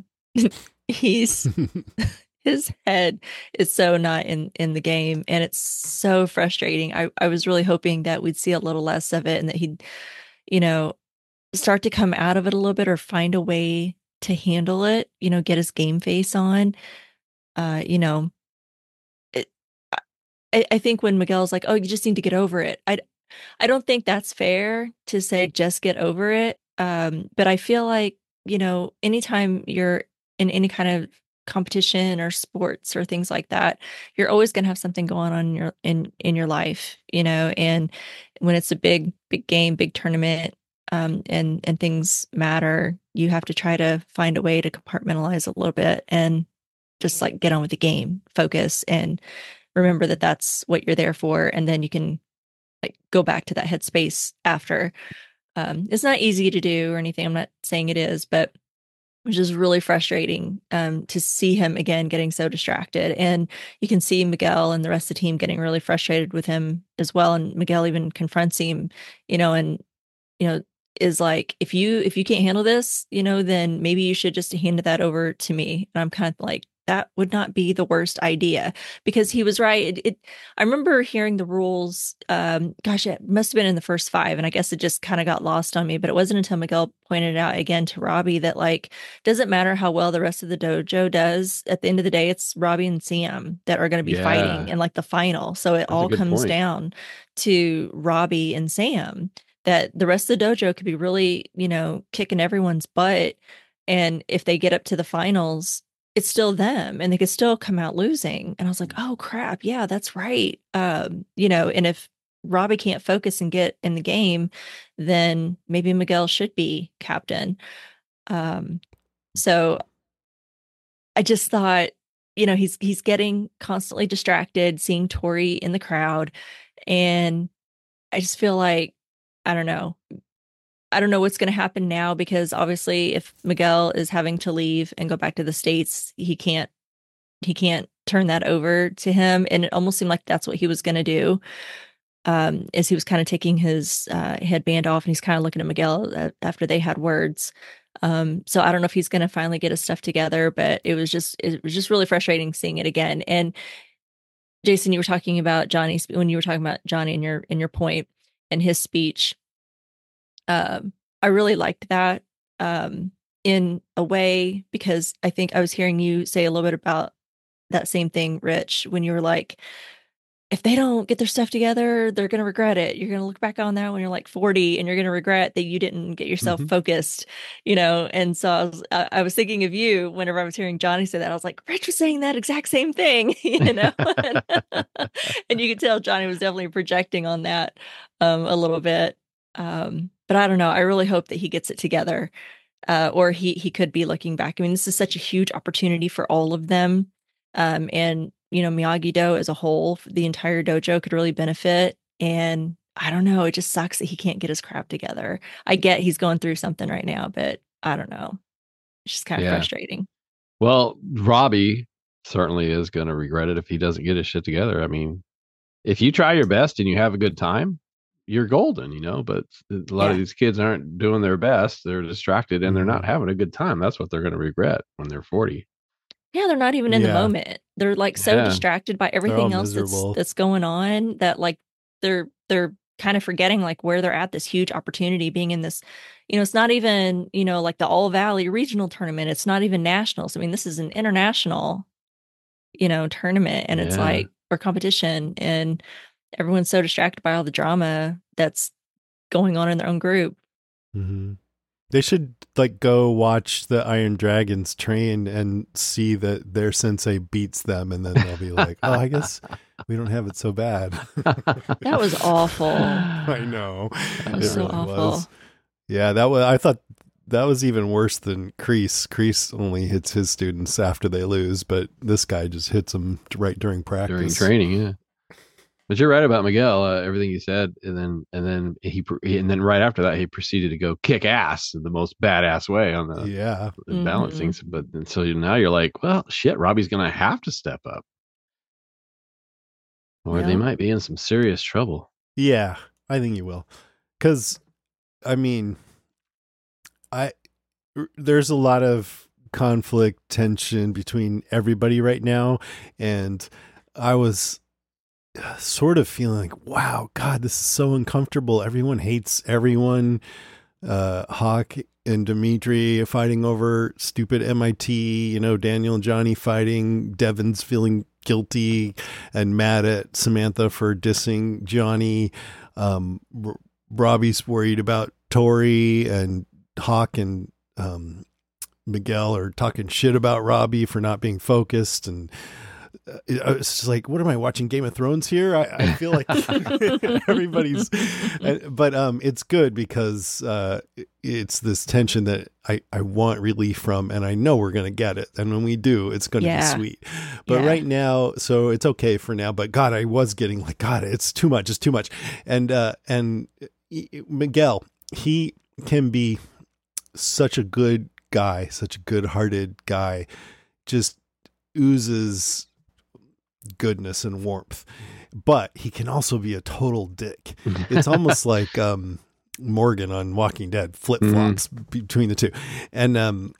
he's his head is so not in in the game, and it's so frustrating. I I was really hoping that we'd see a little less of it, and that he'd, you know, start to come out of it a little bit, or find a way to handle it. You know, get his game face on. Uh, you know, it, I I think when Miguel's like, "Oh, you just need to get over it," I I don't think that's fair to say just get over it. Um, but I feel like, you know, anytime you're in any kind of competition or sports or things like that, you're always going to have something going on in your in in your life, you know. And when it's a big big game, big tournament, um, and and things matter, you have to try to find a way to compartmentalize a little bit and just like get on with the game, focus, and remember that that's what you're there for, and then you can like go back to that headspace after. Um, it's not easy to do or anything. I'm not saying it is, but which is really frustrating um, to see him again getting so distracted. And you can see Miguel and the rest of the team getting really frustrated with him as well. And Miguel even confronts him, you know, and, you know, is like, if you if you can't handle this, you know, then maybe you should just hand that over to me. And I'm kind of like, that would not be the worst idea, because he was right. It, it I remember hearing the rules. Um, gosh, it must have been in the first five, and I guess it just kind of got lost on me. But it wasn't until Miguel pointed it out again to Robbie that, like, doesn't matter how well the rest of the dojo does. At the end of the day, it's Robbie and Sam that are going to be Yeah. fighting in like the final. So it That's a all good comes point. down to Robbie and Sam. That the rest of the dojo could be really, you know, kicking everyone's butt, and if they get up to the finals, it's still them, and they could still come out losing. And I was like, oh crap, yeah, that's right. Um, you know, and if Robbie can't focus and get in the game, then maybe Miguel should be captain. Um, so I just thought, you know, he's he's getting constantly distracted, seeing Tori in the crowd, and I just feel like, I don't know. I don't know what's going to happen now, because obviously if Miguel is having to leave and go back to the States, he can't he can't turn that over to him. And it almost seemed like that's what he was going to do. Um, is he was kind of taking his uh, headband off, and he's kind of looking at Miguel uh, after they had words. Um, so I don't know if he's going to finally get his stuff together, but it was just it was just really frustrating seeing it again. And Jason, you were talking about Johnny when you were talking about Johnny in your in your point and his speech. Um, I really liked that um, in a way, because I think I was hearing you say a little bit about that same thing, Rich, when you were like, if they don't get their stuff together, they're going to regret it. You're going to look back on that when you're like forty and you're going to regret that you didn't get yourself Mhm. focused, you know? And so I was, I, I was thinking of you whenever I was hearing Johnny say that. I was like, Rich was saying that exact same thing, you know? And you could tell Johnny was definitely projecting on that um, a little bit. Um, but I don't know. I really hope that he gets it together. Uh, or he he could be looking back. I mean, this is such a huge opportunity for all of them. Um, and, you know, Miyagi-Do as a whole, the entire dojo could really benefit. And I don't know, it just sucks that he can't get his crap together. I get he's going through something right now, but I don't know. It's just kind of Yeah. frustrating. Well, Robbie certainly is going to regret it if he doesn't get his shit together. I mean, if you try your best and you have a good time, you're golden, you know, but a lot Yeah. of these kids aren't doing their best. They're distracted and they're Mhm. not having a good time. That's what they're going to regret when they're forty. Yeah, they're not even in the Yeah. moment. They're like so Yeah. distracted by all everything else that's miserable. that's going on that like they're they're kind of forgetting like where they're at, this huge opportunity being in this, you know, it's not even, you know, like the All Valley regional tournament. It's not even nationals. I mean, this is an international, you know, tournament and it's Yeah. like or competition and everyone's so distracted by all the drama that's going on in their own group. Mhm. They should like go watch the Iron Dragons train and see that their sensei beats them, and then they'll be like, "Oh, I guess we don't have it so bad." That was awful. I know. That was It so really awful. was. Yeah, that was. I thought that was even worse than Kreese. Kreese only hits his students after they lose, but this guy just hits them right during practice. During training, yeah. But you're right about Miguel. Uh, everything you said, and then and then he pr- and then right after that, he proceeded to go kick ass in the most badass way on the Yeah. the balancing. Mhm. But and so now you're like, well, shit, Robbie's gonna have to step up, or they Yeah. might be in some serious trouble. Yeah, I think you will. Because, I mean, I r- there's a lot of conflict, tension between everybody right now, and I was uh, sort of feeling like, wow, God, this is so uncomfortable. Everyone hates everyone. Uh, Hawk and Dimitri fighting over stupid M I T, you know, Daniel and Johnny fighting, Devin's feeling guilty and mad at Samantha for dissing Johnny. Um, R- Robbie's worried about Tori, and Hawk and um, Miguel are talking shit about Robbie for not being focused. And uh, it's just like, what am I watching, Game of Thrones here? I, I feel like everybody's, but um, it's good because uh, it's this tension that I, I want relief from, and I know we're going to get it. And when we do, it's going to Yeah. be sweet. But Yeah. right now, so it's okay for now, but God, I was getting like, God, it's too much. It's too much. And, uh, and Miguel, he can be such a good guy, such a good hearted guy, just oozes goodness and warmth, but he can also be a total dick. It's almost like um Morgan on Walking Dead, flip flops between the two. And um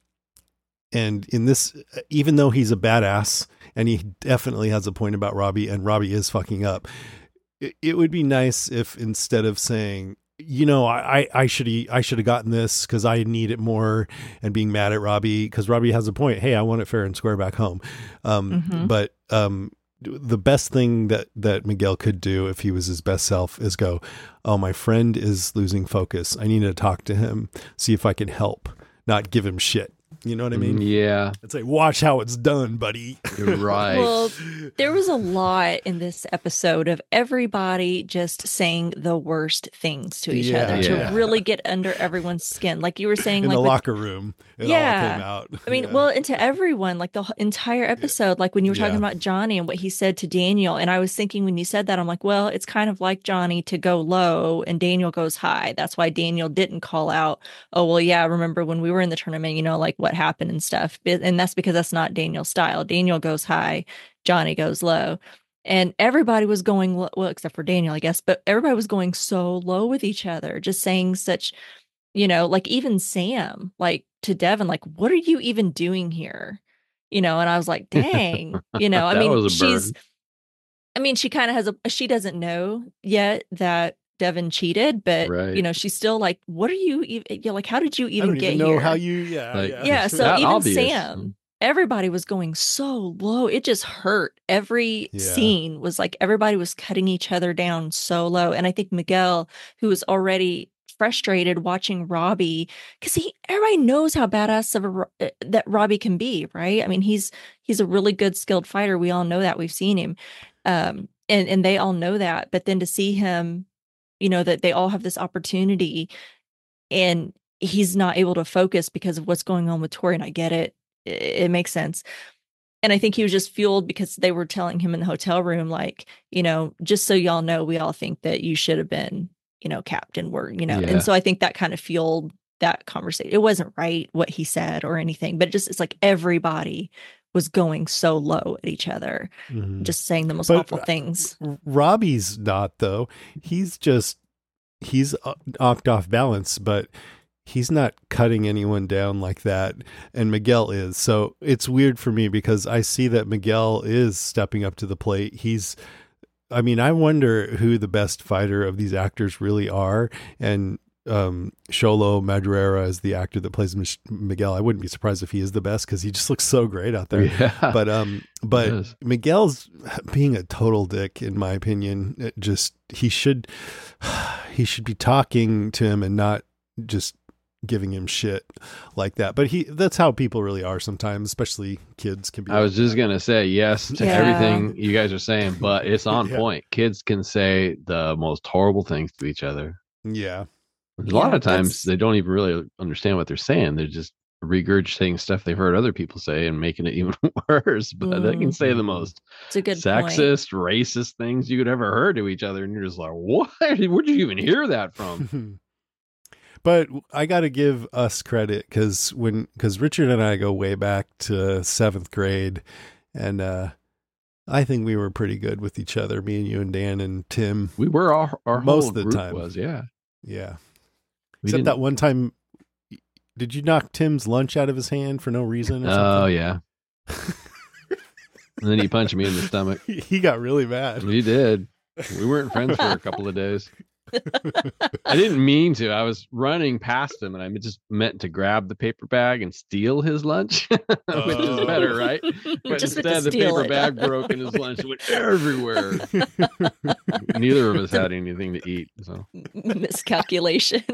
and in this, even though he's a badass and he definitely has a point about Robbie, and Robbie is fucking up, it, it would be nice if instead of saying, you know, I, I should I should have gotten this because I need it more, and being mad at Robbie because Robbie has a point. Hey, I want it fair and square back home. Um, Mhm. But um, the best thing that, that Miguel could do if he was his best self is go, oh, my friend is losing focus. I need to talk to him, see if I can help, not give him shit. You know what I mean? Yeah, It's like, watch how it's done, buddy. you're right. Well, there was a lot in this episode of everybody just saying the worst things to each Yeah. other Yeah. to really get under everyone's skin. Like you were saying, In like the with- locker room, it Yeah. all came out. I mean, Yeah. well, and to everyone, like the wh- entire episode, like when you were talking Yeah. about Johnny and what he said to Daniel. And I was thinking when you said that, I'm like, well, it's kind of like Johnny to go low and Daniel goes high. That's why Daniel didn't call out, oh, well, yeah, remember when we were in the tournament, you know, like what happened and stuff. But- And that's because that's not Daniel's style. Daniel goes high, Johnny goes low. And everybody was going, lo- well, except for Daniel, I guess, but everybody was going so low with each other, just saying such, you know, like even Sam, like to Devin, like, what are you even doing here? You know, and I was like, dang, you know, I That mean, was a she's, burn. I mean, she kind of has a, she doesn't know yet that Devin cheated, but, Right. you know, she's still like, what are you even, you're like, how did you I even don't get even know here? how you, yeah. Like, yeah. Yeah, so That even obvious. Sam, everybody was going so low. It just hurt. Every Yeah. scene was like everybody was cutting each other down so low. And I think Miguel, who was already frustrated watching Robbie, because he everybody knows how badass of a Ro- uh, that Robbie can be, right? I mean, he's he's a really good skilled fighter. We all know that. We've seen him. Um, and and they all know that. But then to see him, you know, that they all have this opportunity and he's not able to focus because of what's going on with Tori. And I get it. It, it makes sense. And I think he was just fueled because they were telling him in the hotel room, like, you know, just so y'all know, we all think that you should have been, you know, captain were, you know. Yeah. And so I think that kind of fueled that conversation. It wasn't right what he said or anything, but it just, it's like everybody was going so low at each other, Mhm. just saying the most But, awful uh, things. Robbie's not, though. He's just, he's uh, knocked off balance, but he's not cutting anyone down like that. And Miguel is. So it's weird for me because I see that Miguel is stepping up to the plate. He's, I mean, I wonder who the best fighter of these actors really are. And um, Xolo Madureira is the actor that plays Mich- Miguel. I wouldn't be surprised if he is the best because he just looks so great out there. Yeah. But um, but is. Miguel's being a total dick, in my opinion. It just he should he should be talking to him and not just giving him shit like that. But he that's how people really are sometimes, especially kids can be. I was just gonna say yes to Yeah. everything you guys are saying, but it's on Yeah. point. Kids can say the most horrible things to each other. Yeah. A lot Yeah, of times that's- they don't even really understand what they're saying. They're just regurgitating stuff they've heard other people say and making it even worse. But they can say the Mhm. most It's a good point. sexist, racist things you could ever heard to each other, and you're just like, "What? Where'd you even hear that from?" But I got to give us credit because when because Richard and I go way back to seventh grade, and uh, I think we were pretty good with each other. Me and you and Dan and Tim. We were our our Most whole of the group time. was yeah. Yeah. We Except didn't- that one time, did you knock Tim's lunch out of his hand for no reason? Or Oh something? yeah. And then he punched me in the stomach. He he got really mad. We did. We weren't friends for a couple of days. I didn't mean to. I was running past him, and I just meant to grab the paper bag and steal his lunch, which Oh. is better, right? But Just meant instead, to the steal paper it. bag broke, and his lunch went everywhere. Neither of us had anything to eat, so Miscalculation.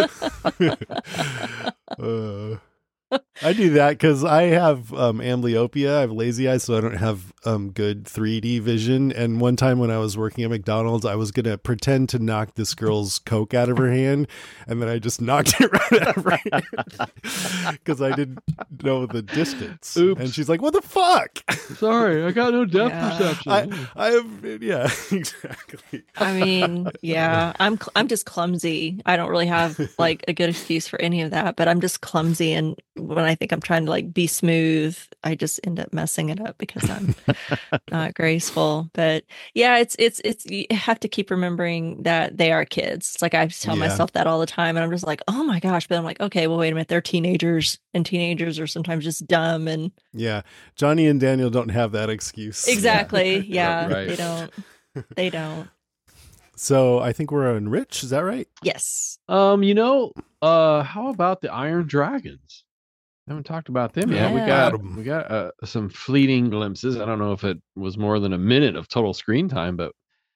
Uh, I do that because I have um, amblyopia. I have lazy eyes, so I don't have um, good three D vision. And one time when I was working at McDonald's, I was going to pretend to knock this girl's Coke out of her hand. And then I just knocked it right out of her hand because I didn't know the distance. Oops. And she's like, what the fuck? sorry, I got no depth Yeah. perception. I, I have, yeah, exactly. I mean, yeah, I'm cl- I'm just clumsy. I don't really have like a good excuse for any of that, but I'm just clumsy, and when I think I'm trying to like be smooth, I just end up messing it up because I'm not graceful. But yeah, it's it's it's you have to keep remembering that they are kids. It's like I tell Yeah. myself that all the time, and I'm just like, oh my gosh. But I'm like, okay, well, wait a minute, they're teenagers, and teenagers are sometimes just dumb and Yeah. Johnny and Daniel don't have that excuse. exactly, yeah, Right. they don't, they don't. So I think we're on Rich. Is that right? Yes. Um, you know, uh, how about the Iron Dragons? I haven't talked about them yet. We Yeah. got Got 'em. we got uh, some fleeting glimpses. I don't know if it was more than a minute of total screen time, but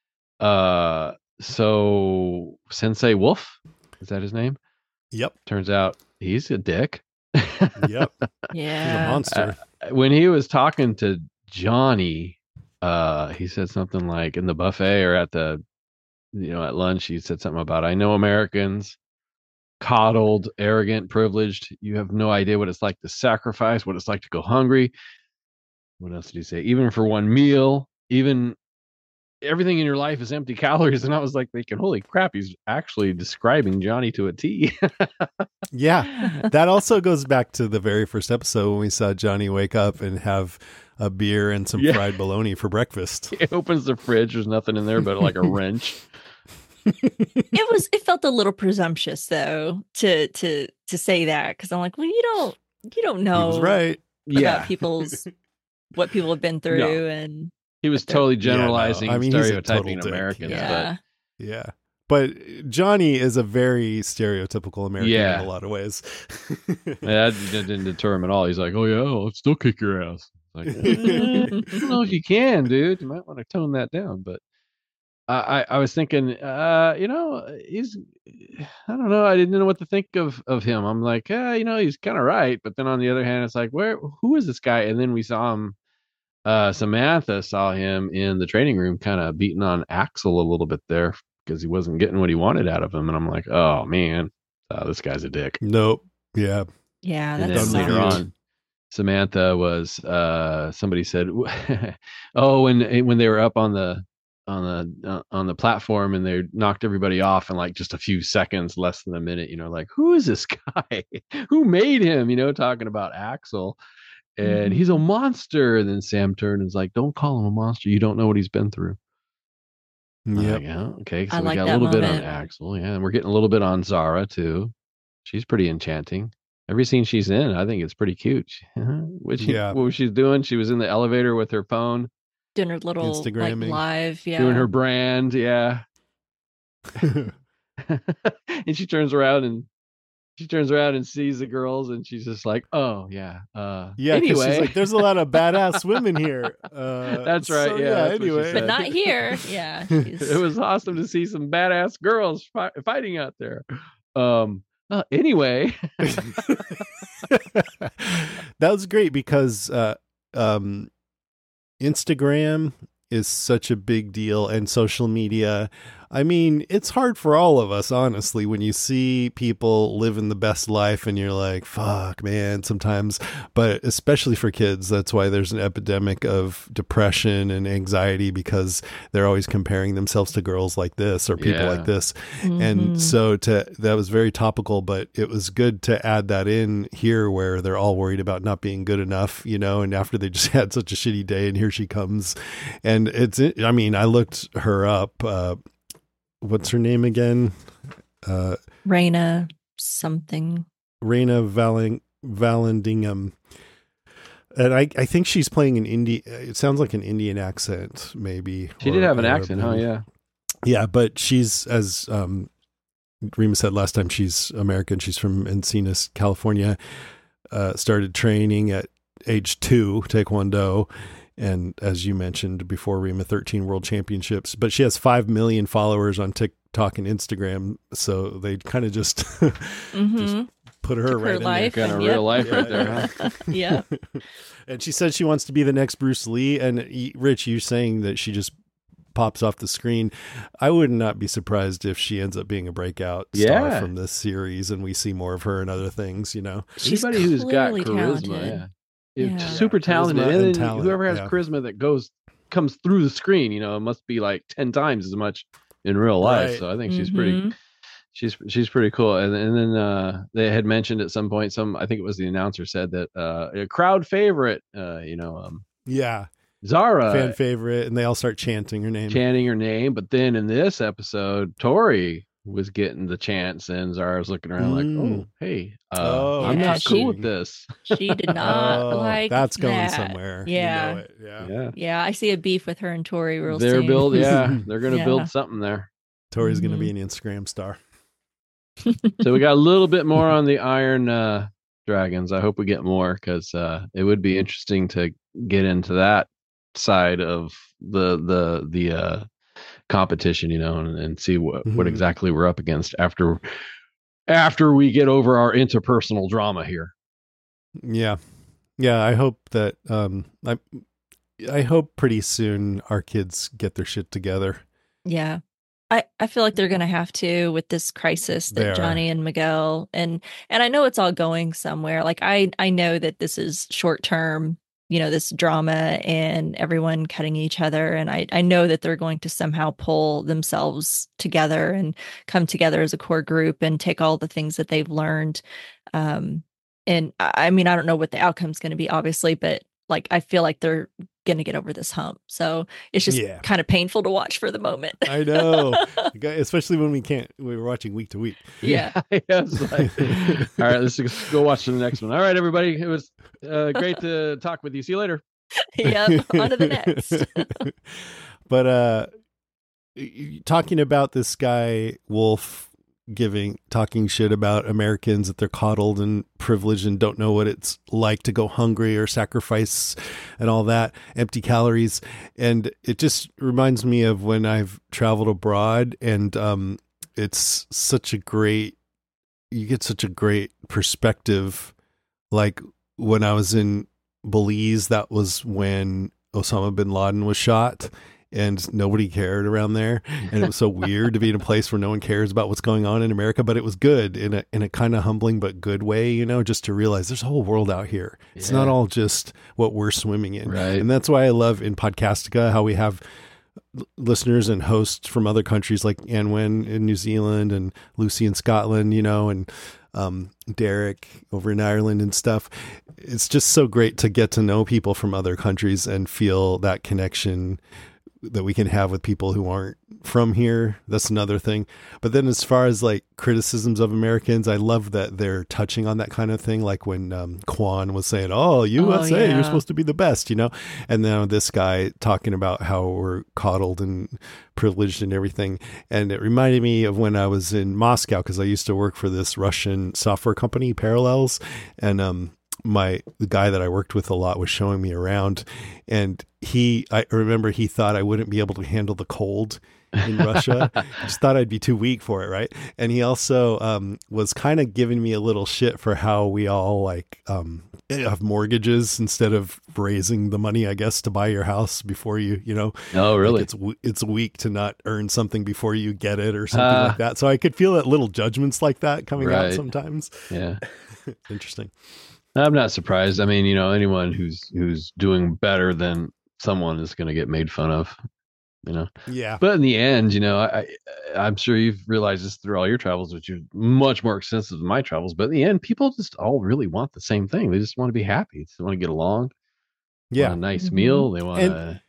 uh, so Sensei Wolf, is that his name? Yep. Turns out he's a dick. Yep. He's a Yeah. monster. When he was talking to Johnny, uh, he said something like in the buffet or at the, you know, at lunch, he said something about, I know Americans, coddled, arrogant, privileged. You have no idea what it's like to sacrifice, what it's like to go hungry. What else did he say? Even for one meal, even everything in your life is empty calories. And I was like thinking, holy crap, he's actually describing Johnny to a T. Yeah. That also goes back to the very first episode when we saw Johnny wake up and have a beer and some Yeah. fried bologna for breakfast. He opens the fridge. There's nothing in there but like a wrench. It was it felt a little presumptuous though to to to say that, because I'm like, well, you don't you don't know He was right. about Yeah. people's what people have been through, and He was But they're- totally Yeah, no, generalizing I and mean, he's a stereotyping total dick, Americans, yeah. Yeah. But Johnny is a very stereotypical American Yeah. in a lot of ways. Yeah, that didn't deter him at all. He's like, "Oh yeah, I'll still kick your ass." Like, I don't know if you can, dude. You might want to tone that down. But I, I, I was thinking, uh, you know, he's, I don't know. I didn't know what to think of of him. I'm like, eh, you know, he's kind of right. But then on the other hand, it's like, where, who is this guy? And then we saw him. Uh, Samantha saw him in the training room, kind of beating on Axel a little bit there because he wasn't getting what he wanted out of him. And I'm like, oh man, uh, this guy's a dick. Nope. Yeah. Yeah, And that's then later sucks. on, Samantha was uh somebody said oh when when they were up on the on the uh, on the platform and they knocked everybody off in like just a few seconds, less than a minute, you know, like, who is this guy? Who made him? You know, talking about Axel, and Mhm. he's a monster. And then Sam turned and was like, don't call him a monster, you don't know what he's been through. I'm Yep. like, yeah, okay, so I we like got a that little bit on moment. Axel, yeah, and we're getting a little bit on Zara too. She's pretty enchanting. Every scene she's in, I think it's pretty cute. What she, Yeah. what was she doing? She was in the elevator with her phone, Doing her little like Instagramming. live, yeah. doing her brand, yeah. And she turns around and she turns around and sees the girls, and she's just like, "Oh yeah, uh, Yeah, 'cause anyway." she's like, there's a lot of badass women here. Uh, That's right, so, yeah, that's what she anyway. said. but not here. Yeah. she's- It was awesome to see some badass girls fi- fighting out there. Um. uh, anyway, That was great because uh, um, Instagram is such a big deal, and social media. I mean, it's hard for all of us, honestly, when you see people living the best life and you're like, fuck, man, sometimes, but especially for kids, that's why there's an epidemic of depression and anxiety, because they're always comparing themselves to girls like this or people Yeah. like this. Mhm. And so to that was very topical, but it was good to add that in here where they're all worried about not being good enough, you know, and after they just had such a shitty day, and here she comes. And it's, I mean, I looked her up. Uh, what's her name again? Uh, Raina something. Raina Valing, Vallandigham. And I, I think she's playing an Indian, it sounds like an Indian accent, maybe. she or- did have an or accent, huh? maybe- Yeah. Yeah, but she's, as um, Rima said last time, she's American. She's from Encinas, California. Uh, started training at age two, Taekwondo. And as you mentioned before, Rima, thirteen world championships. But she has five million followers on TikTok and Instagram. So they kind of just, Mm-hmm. just put her Took her right in life. Kind of Yep. real life there. right there, huh? Yeah. And she said she wants to be the next Bruce Lee. And y- Rich, you saying that she just pops off the screen. I would not be surprised if she ends up being a breakout star Yeah. from this series and we see more of her and other things, you know? She's Anybody who's got clearly charisma, talented. yeah. Yeah. super talented, Charisma and, and then talent, whoever has yeah. charisma that goes comes through the screen, you know, it must be like ten times as much in real life. Right. So I think she's pretty, Mhm. she's she's pretty cool. And, and then uh, they had mentioned at some point, some I think it was the announcer said that uh, a crowd favorite, uh, you know, um, Yeah. Zara Fan favorite. And they all start chanting her name. chanting her name, but then in this episode, Tori was getting the chants, and Zara's looking around like, Mm. "Oh, hey, uh, Oh, I'm yeah, not cool she- with this." She did not Oh, like that's going that. somewhere. You Yeah. know it. Yeah. Yeah, Yeah, I see a beef with her and Tori real they're soon. build, yeah, they're gonna Yeah. build something there. Tori's going to Mhm. be an Instagram star. So we got a little bit more on the Iron uh, Dragons. I hope we get more, because uh, it would be interesting to get into that side of the the the uh, competition, you know, and, and see what, what Mhm. exactly we're up against after after we get over our interpersonal drama here. Yeah. Yeah. I hope that, um, I, I hope pretty soon our kids get their shit together. Yeah. I, I feel like they're gonna have to with this crisis They that are. Johnny and Miguel and and I know it's all going somewhere. Like I I know that this is short term, you know, this drama and everyone cutting each other. And I, I know that they're going to somehow pull themselves together and come together as a core group and take all the things that they've learned. Um and I I mean I don't know what the outcome's gonna be, obviously, but like I feel like they're gonna get over this hump. So it's just Yeah. kind of painful to watch for the moment. I know. Especially when we can't, we were watching week to week. Yeah. Yeah, it's like, all right, let's just go watch the next one. All right, everybody, it was uh, great to talk with you. See you later. Yep. On to the next. But uh talking about this guy, Wolf, giving, talking shit about Americans, that they're coddled and privileged and don't know what it's like to go hungry or sacrifice and all that, empty calories. And it just reminds me of when I've traveled abroad, and um, it's such a great, you get such a great perspective. Like when I was in Belize, that was when Osama bin Laden was shot, and nobody cared around there. And it was so weird to be in a place where no one cares about what's going on in America, but it was good in a, in a kind of humbling, but good way, you know, just to realize there's a whole world out here. Yeah. It's not all just what we're swimming in. Right. And that's why I love in Podcastica, how we have listeners and hosts from other countries like Ann Wen in New Zealand and Lucy in Scotland, you know, and um, Derek over in Ireland and stuff. It's just so great to get to know people from other countries and feel that connection that we can have with people who aren't from here. That's another thing. But then as far as like criticisms of Americans, I love that they're touching on that kind of thing. Like when um, Quan was saying, oh, U S A, oh, yeah. you're supposed to be the best, you know? And now this guy talking about how we're coddled and privileged and everything. And it reminded me of when I was in Moscow, because I used to work for this Russian software company, Parallels. And, um, my the guy that I worked with a lot was showing me around, and he I remember he thought I wouldn't be able to handle the cold in Russia. I just thought I'd be too weak for it, right? And he also um was kind of giving me a little shit for how we all like um have mortgages instead of raising the money, I guess, to buy your house before you, you know. Oh, really? Like it's it's weak to not earn something before you get it or something uh, like that. So I could feel that little judgments like that coming right. out sometimes. Yeah. Interesting. I'm not surprised. I mean, you know, anyone who's who's doing better than someone is going to get made fun of, you know. Yeah. But in the end, you know, I, I'm sure you've realized this through all your travels, which are much more extensive than my travels. But in the end, people just all really want the same thing. They just want to be happy. They just want to get along. Yeah. Want a nice Mm-hmm. meal. They want and, to.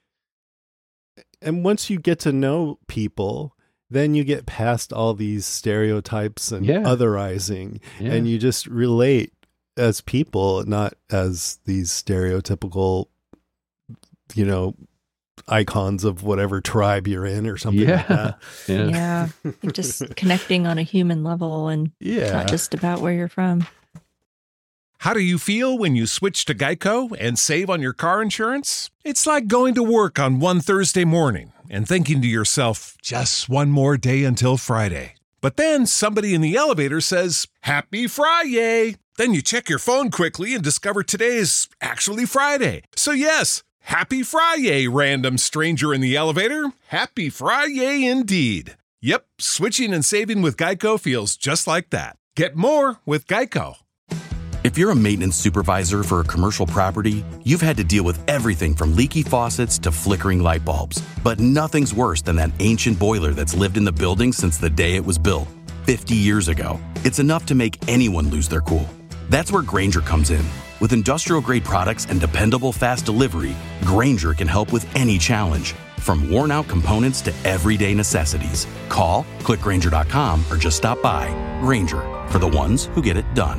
And once you get to know people, then you get past all these stereotypes and Yeah. otherizing, Yeah. and you just relate as people, not as these stereotypical, you know, icons of whatever tribe you're in or something Yeah. like that. Yeah. Yeah. You're just connecting on a human level, and Yeah. it's not just about where you're from. How do you feel when you switch to Geico and save on your car insurance? It's like going to work on one Thursday morning and thinking to yourself, just one more day until Friday. But then somebody in the elevator says, Happy Friday! Then you check your phone quickly and discover today's actually Friday. So yes, Happy Friday, random stranger in the elevator. Happy Friday indeed. Yep, switching and saving with Geico feels just like that. Get more with Geico. If you're a maintenance supervisor for a commercial property, you've had to deal with everything from leaky faucets to flickering light bulbs. But nothing's worse than that ancient boiler that's lived in the building since the day it was built, fifty years ago. It's enough to make anyone lose their cool. That's where Grainger comes in. With industrial-grade products and dependable fast delivery, Grainger can help with any challenge, from worn-out components to everyday necessities. Call, click Grainger dot com, or just stop by. Grainger, for the ones who get it done.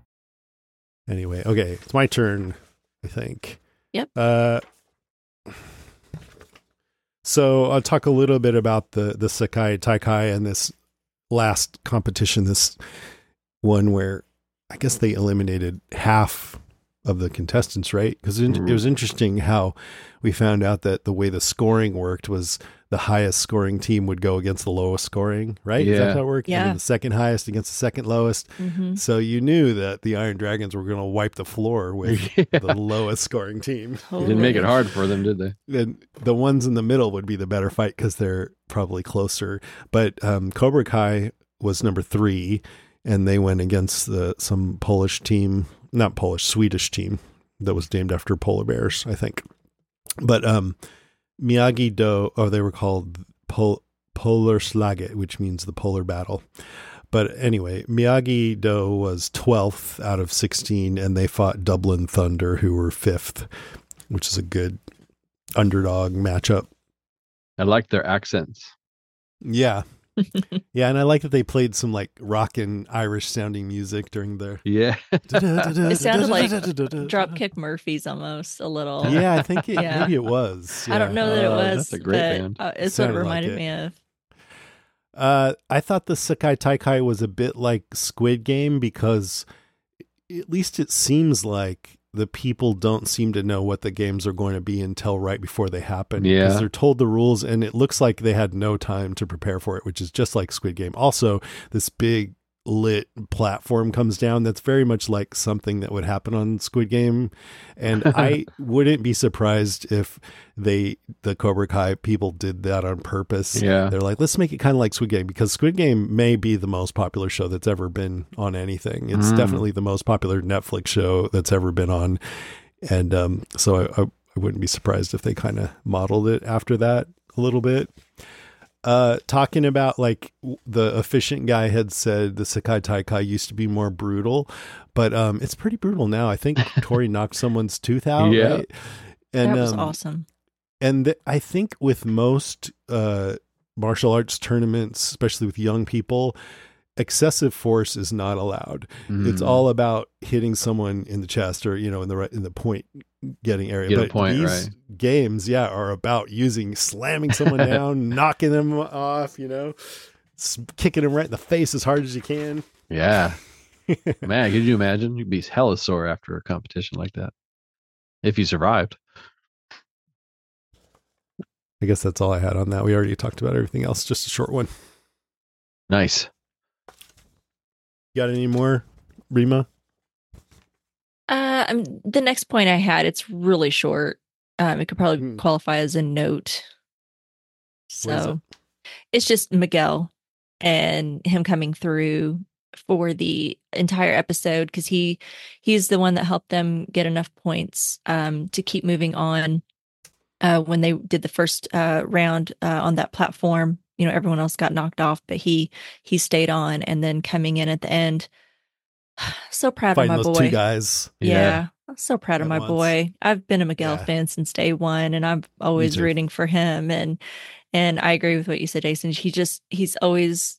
Anyway, okay, it's my turn, I think. Yep. Uh, so I'll talk a little bit about the the Sekai Taikai and this last competition, this one where I guess they eliminated half of the contestants, right? Because it, it was interesting how we found out that the way the scoring worked was the highest scoring team would go against the lowest scoring, right? Yeah. Is that how it worked? Yeah. And then the second highest against the second lowest. Mm-hmm. So you knew that the Iron Dragons were going to wipe the floor with Yeah. the lowest scoring team. They didn't make it hard for them, did they? And the ones in the middle would be the better fight because they're probably closer. But um, Cobra Kai was number three, and they went against the, some Polish team, not Polish, Swedish team that was named after polar bears, I think. But um, Miyagi-Do, oh, they were called Pol- Polar Slaget, which means the polar battle. But anyway, Miyagi-Do was twelfth out of sixteen, and they fought Dublin Thunder, who were fifth, which is a good underdog matchup. I like their accents. Yeah. Yeah, and I like that they played some like rockin' Irish sounding music during the. Yeah. It sounded like Dropkick Murphys almost a little. Yeah, I think it, Yeah. maybe it was. I don't yeah. know that it Uh, was. that's a great but, band. Uh, it's what it Sounded like reminded it. me of. Uh, I thought the Sekai Taikai was a bit like Squid Game because at least it seems like the people don't seem to know what the games are going to be until right before they happen. Yeah. Because they're told the rules and it looks like they had no time to prepare for it, which is just like Squid Game. Also, this big lit platform comes down that's very much like something that would happen on Squid Game. And I wouldn't be surprised if they, the Cobra Kai people did that on purpose. Yeah. They're like, let's make it kind of like Squid Game because Squid Game may be the most popular show that's ever been on anything. It's Mm. definitely the most popular Netflix show that's ever been on. And um, so I, I, I wouldn't be surprised if they kind of modeled it after that a little bit. Uh, talking about like w- the efficient guy had said the Sekai Taikai used to be more brutal, but um, it's pretty brutal now. I think Tori knocked someone's tooth out, Yeah. right? And That was um, awesome. and th- I think with most uh, martial arts tournaments, especially with young people, excessive force is not allowed. It's Mm. all about hitting someone in the chest or, you know, in the right, in the point getting area. Get a but point, these right. games, yeah, are about using, slamming someone down, knocking them off, you know, s- kicking them right in the face as hard as you can. Yeah. Man, could you imagine? You'd be hella sore after a competition like that. If you survived. I guess that's all I had on that. We already talked about everything else, just a short one. Nice. Got any more, Rima? Uh, um, the next point I had, it's really short. Um, it could probably Hmm. qualify as a note. What is So it's just Miguel and him coming through for the entire episode because he he's the one that helped them get enough points um, to keep moving on. Uh, when they did the first uh, round uh, on that platform, you know, everyone else got knocked off, but he he stayed on, and then coming in at the end. So proud Fighting of my those boy. two guys. Yeah. Yeah. I'm so proud of At my once. boy. I've been a Miguel Yeah. fan since day one, and I'm always too. rooting for him. And and I agree with what you said, Jason. He just he's always,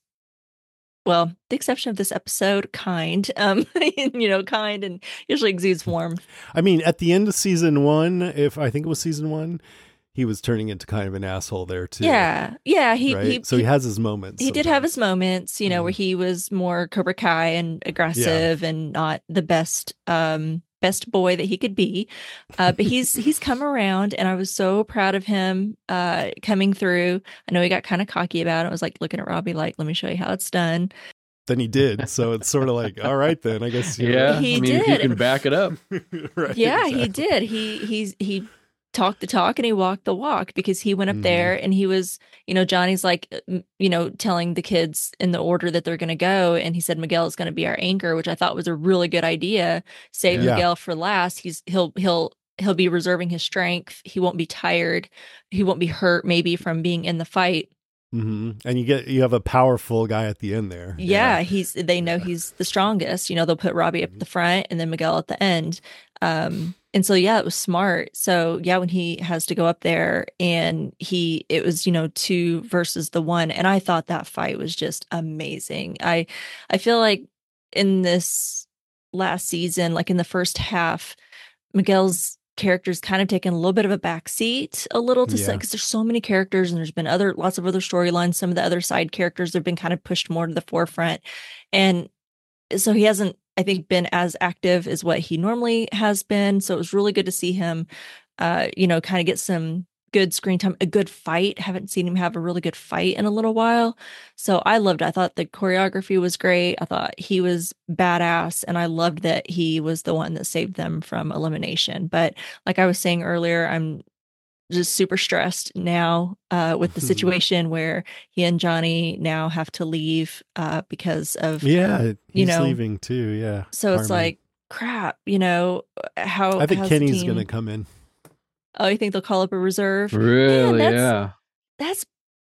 well, the exception of this episode, kind. Um, you know, kind and usually exudes warmth. I mean, at the end of season one, if I think it was season one, he was turning into kind of an asshole there too. Yeah, yeah. He right? he so he has his moments. he did have sometimes. his moments, you know, where he was more Cobra Kai and aggressive and not the best um best boy that he could be. Uh but he's he's come around, and I was so proud of him uh coming through. I know he got kind of cocky about it. I was like looking at Robbie like, let me show you how it's done. Then he did. So it's sort of like, all right, then I guess. you're Yeah. He I mean, if you did. can back it up. right. Right, Yeah, he exactly. did. He he's he talked the talk and he walked the walk because he went up Mhm. there and he was, you know, Johnny's like, uh, m- you know, telling the kids in the order that they're going to go, and he said Miguel is going to be our anchor, which I thought was a really good idea. Save Yeah. Miguel for last. He's he'll he'll he'll be reserving his strength. He won't be tired. He won't be hurt maybe from being in the fight. hmm And you get you have a powerful guy at the end there. Yeah, he's they know he's the strongest. You know, they'll put Robbie up at the front and then Miguel at the end. Um, and so yeah, it was smart. So yeah, when he has to go up there and he it was, you know, two versus the one. And I thought that fight was just amazing. I I feel like in this last season, like in the first half, Miguel's character's kind of taken a little bit of a backseat a little to say Yeah. because there's so many characters and there's been other lots of other storylines. Some of the other side characters have been kind of pushed more to the forefront. And so he hasn't, I think, been as active as what he normally has been. So it was really good to see him, uh, you know, kind of get some good screen time, a good fight. Haven't seen him have a really good fight in a little while. So I loved it. I thought the choreography was great. I thought he was badass. And I loved that he was the one that saved them from elimination. But like I was saying earlier, I'm just super stressed now uh, with the situation where he and Johnny now have to leave uh, because of, Yeah, he's know, leaving too. Yeah. so it's Harmon. like, crap, you know, how I think how's the Kenny's team- going to come in. Oh, you think they'll call up a reserve? Really? that's- Yeah. That's,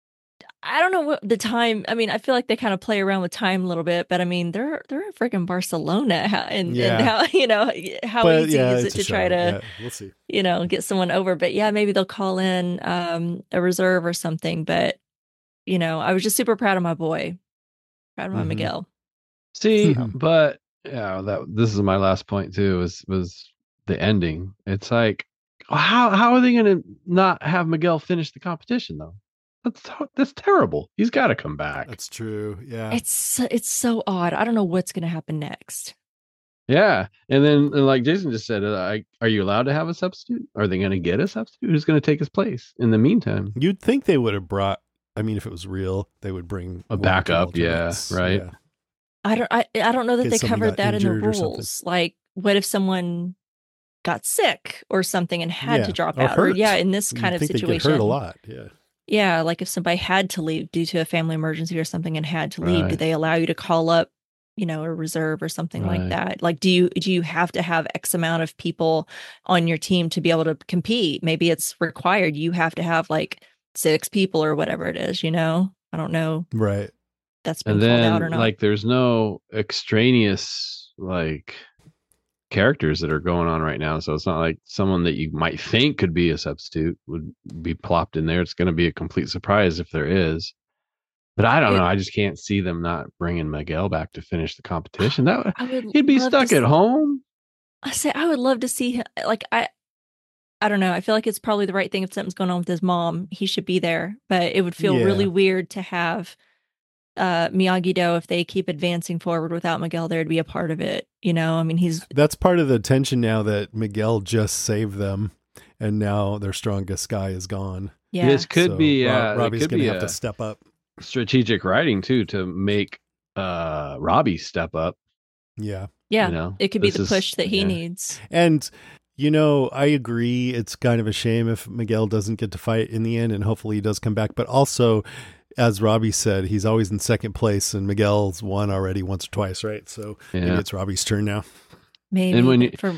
I don't know what the time. I mean, I feel like they kind of play around with time a little bit, but I mean, they're they're in freaking Barcelona, how, and, Yeah. and how you know how But, easy yeah, is it it's a to try show. to Yeah, we'll see. you know get someone over? But yeah, maybe they'll call in um, a reserve or something. But you know, I was just super proud of my boy, proud of my Mhm. Miguel. See, but yeah, that this is my last point too. Was was the ending? It's like, how how are they going to not have Miguel finish the competition though? That's that's terrible. He's got to come back. That's true. Yeah. It's it's so odd. I don't know what's going to happen next. Yeah, and then and like Jason just said, uh, I, are you allowed to have a substitute? Are they going to get a substitute? Who's going to take his place in the meantime? You'd think they would have brought. I mean, if it was real, they would bring A one or two backup, yeah, alternates. right. Yeah. I don't I, I don't know that In they case someone covered got that in the injured or something. rules. Like, what if someone got sick or something and had Yeah, to drop or out? Or hurt. yeah, in this You'd kind of think they'd get situation, hurt a lot. Yeah. yeah, like if somebody had to leave due to a family emergency or something and had to leave, do Right. they allow you to call up, you know, a reserve or something like Right. that? Like, do you do you have to have X amount of people on your team to be able to compete? Maybe it's required. You have to have like six people or whatever it is, you know? I don't know. Right. That's been And called out or then not. like there's no extraneous like characters that are going on right now, so it's not like someone that you might think could be a substitute would be plopped in there. It's going to be a complete surprise if there is. But I don't It- know. I just can't see them not bringing Miguel back to finish the competition. That I would he'd be love to stuck at s- home. I say I would love to see him. Like I, I don't know. I feel like it's probably the right thing if something's going on with his mom. He should be there, but it would feel Yeah. really weird to have uh, Miyagi-Do if they keep advancing forward without Miguel there to be a part of it. You know, I mean, he's That's part of the tension now that Miguel just saved them, and now their strongest guy is gone. yeah. This could So be Rob- uh, it Robbie's could going to be have a to step up. strategic writing too to make uh Robbie step up. Yeah. yeah. You know, It could be this the is- push that he yeah. needs. And, you know, I agree. It's kind of a shame if Miguel doesn't get to fight in the end, and hopefully he does come back. But also, as Robbie said, he's always in second place, and Miguel's won already once or twice, right? So maybe Yeah. it's Robbie's turn now. Maybe And when but you- for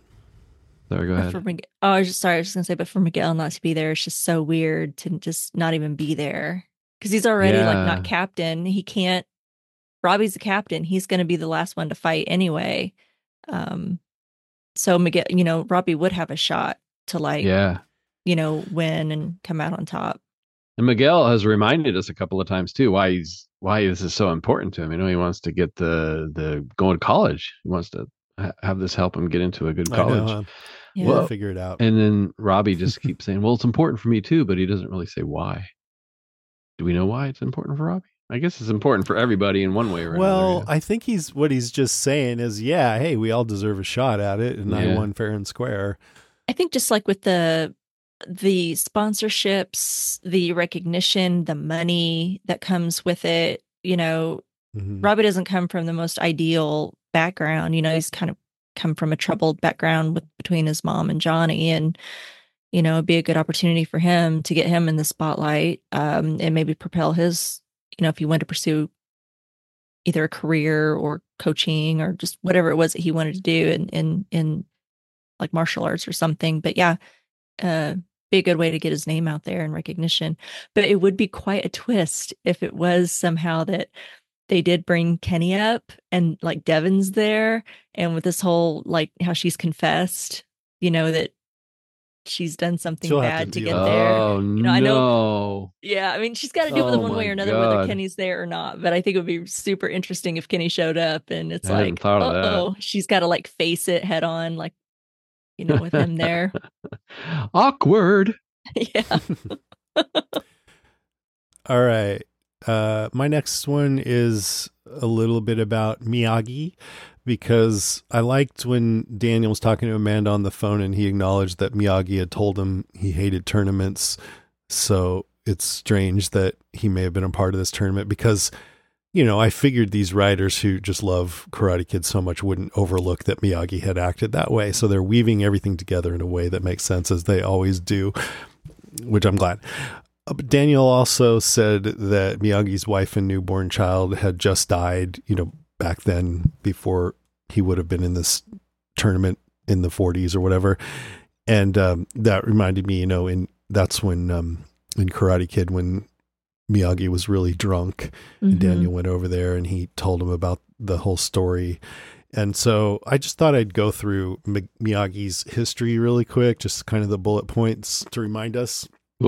Sorry, go But ahead. for Miguel, oh, I was just sorry. I was just gonna say, but for Miguel not to be there, it's just so weird to just not even be there because he's already like Yeah. not captain. He can't. Robbie's the captain. He's going to be the last one to fight anyway. Um, so Miguel, you know, Robbie would have a shot to like, Yeah. you know, win and come out on top. And Miguel has reminded us a couple of times too why he's why this is so important to him. You know, he wants to get the the going to college. He wants to ha- have this help him get into a good I know, college. huh? Yeah. We'll Well, figure it out. And then Robbie just keeps saying, "Well, it's important for me too," but he doesn't really say why. Do we know why it's important for Robbie? I guess it's important for everybody in one way or Well, another. I think he's what he's just saying is, yeah, hey, we all deserve a shot at it, and I Yeah. won fair and square. I think just like with the the sponsorships, the recognition, the money that comes with it, you know, Mhm. Robbie doesn't come from the most ideal background. You know, he's kind of come from a troubled background with between his mom and Johnny, and you know, it'd be a good opportunity for him to get him in the spotlight, um, and maybe propel his, you know, if he wanted to pursue either a career or coaching or just whatever it was that he wanted to do in in in like martial arts or something. But yeah, uh, be a good way to get his name out there and recognition. But it would be quite a twist if it was somehow that they did bring Kenny up and like Devin's there, and with this whole like how she's confessed, you know, that she's done something She'll have to bad to, deal get with there. Oh know, I know- no! Yeah, I mean, she's got to deal with it Oh, one way my or another, whether God. Kenny's there or not. But I think it would be super interesting if Kenny showed up and it's I hadn't like, thought of that. oh, she's got to like face it head on, like, you know, with him there. Awkward. Yeah. All right. Uh, my next one is a little bit about Miyagi, because I liked when Daniel was talking to Amanda on the phone and he acknowledged that Miyagi had told him he hated tournaments. So it's strange that he may have been a part of this tournament because, you know, I figured these writers who just love Karate Kid so much wouldn't overlook that Miyagi had acted that way. So they're weaving everything together in a way that makes sense, as they always do, which I'm glad. Uh, but Daniel also said that Miyagi's wife and newborn child had just died, you know, back then before he would have been in this tournament in the forties or whatever. And um, that reminded me, you know, in that's when um, in Karate Kid, when Miyagi was really drunk and Mhm. Daniel went over there and he told him about the whole story. And so I just thought I'd go through Mi- Miyagi's history really quick, just kind of the bullet points to remind us. Cool.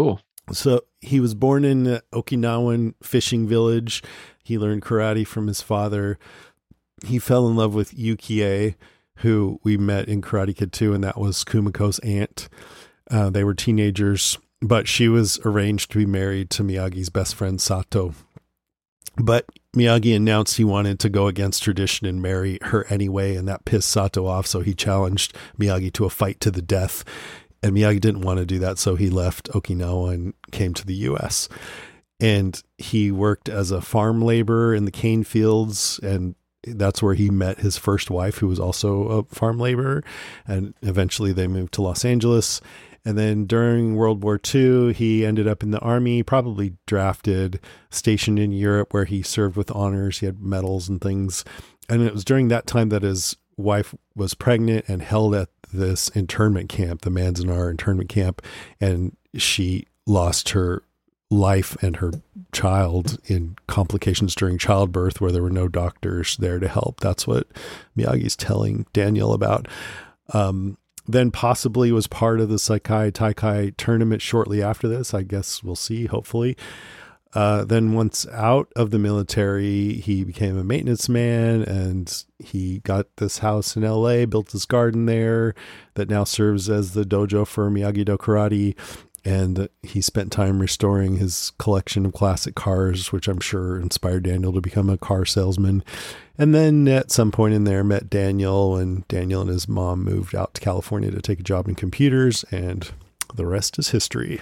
So he was born in the Okinawan fishing village. He learned karate from his father. He fell in love with Yukie, who we met in Karate Kid two, and that was Kumiko's aunt. Uh, they were teenagers, but she was arranged to be married to Miyagi's best friend, Sato. But Miyagi announced he wanted to go against tradition and marry her anyway, and that pissed Sato off, so he challenged Miyagi to a fight to the death. And Miyagi didn't want to do that, so he left Okinawa and came to the U S. And he worked as a farm laborer in the cane fields, and that's where he met his first wife, who was also a farm laborer. And eventually they moved to Los Angeles. And then during World War Two, he ended up in the army, probably drafted, stationed in Europe, where he served with honors. He had medals and things. And it was during that time that his wife was pregnant and held at this internment camp, the Manzanar internment camp, and she lost her life and her child in complications during childbirth, where there were no doctors there to help. That's what Miyagi's telling Daniel about. Um, then possibly was part of the Saikai Taikai tournament shortly after this. I guess we'll see, hopefully. Uh, then once out of the military, he became a maintenance man, and he got this house in L A, built this garden there that now serves as the dojo for Miyagi-Do Karate. And he spent time restoring his collection of classic cars, which I'm sure inspired Daniel to become a car salesman. And then at some point in there, met Daniel, and Daniel and his mom moved out to California to take a job in computers, and the rest is history.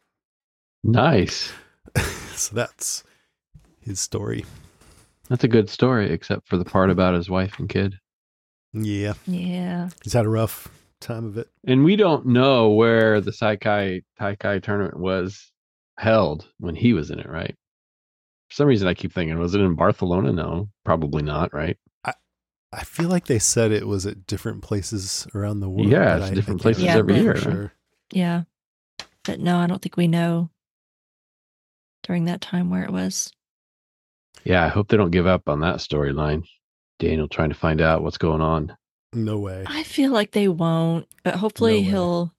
Nice. So that's his story. That's a good story, except for the part about his wife and kid. Yeah. Yeah. He's had a rough time of it. And we don't know where the Saikai Taikai tournament was held when he was in it, right? For some reason, I keep thinking, was it in Barcelona? No, probably not, right? I, I feel like they said it was at different places around the world. Yeah, it's I, different I places Yeah, every but- year. for Right? sure. Yeah. But no, I don't think we know during that time where it was. Yeah, I hope they don't give up on that storyline. Daniel trying to find out what's going on. No way. I feel like they won't, but hopefully No way. he'll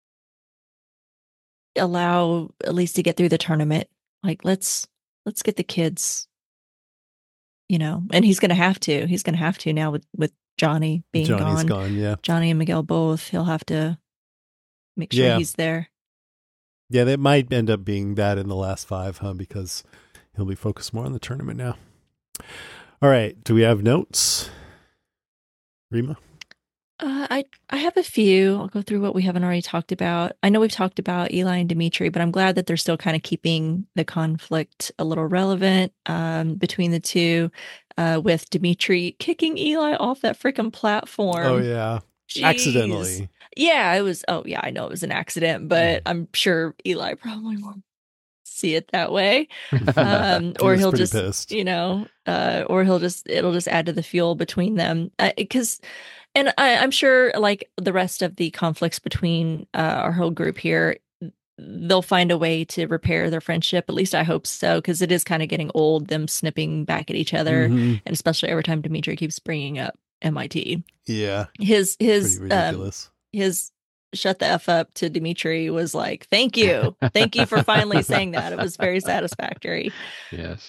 allow at least to get through the tournament. Like let's let's get the kids, you know, and he's gonna have to. He's gonna have to now with, with Johnny being Johnny's gone. gone, yeah. Johnny and Miguel both. He'll have to make sure Yeah. he's there. Yeah, that might end up being that in the last five, huh? Because he'll be focused more on the tournament now. All right. Do we have notes? Rima? Uh, I I have a few. I'll go through what we haven't already talked about. I know we've talked about Eli and Dimitri, but I'm glad that they're still kind of keeping the conflict a little relevant um, between the two, uh, with Dimitri kicking Eli off that freaking platform. Oh, yeah. Jeez. Accidentally. Yeah, it was. Oh, yeah, I know it was an accident, but I'm sure Eli probably won't see it that way. Um, He or was he'll pretty just, pissed. you know, uh, or he'll just, it'll just add to the fuel between them. Because, and I, I'm sure, like the rest of the conflicts between uh, our whole group here, they'll find a way to repair their friendship. At least I hope so, because it is kind of getting old, them snipping back at each other. Mhm. And especially every time Dimitri keeps bringing up M I T. Yeah. His, his, Pretty um, ridiculous. his shut the F up to Dimitri was like, thank you. Thank you for finally saying that. It was very satisfactory. Yes.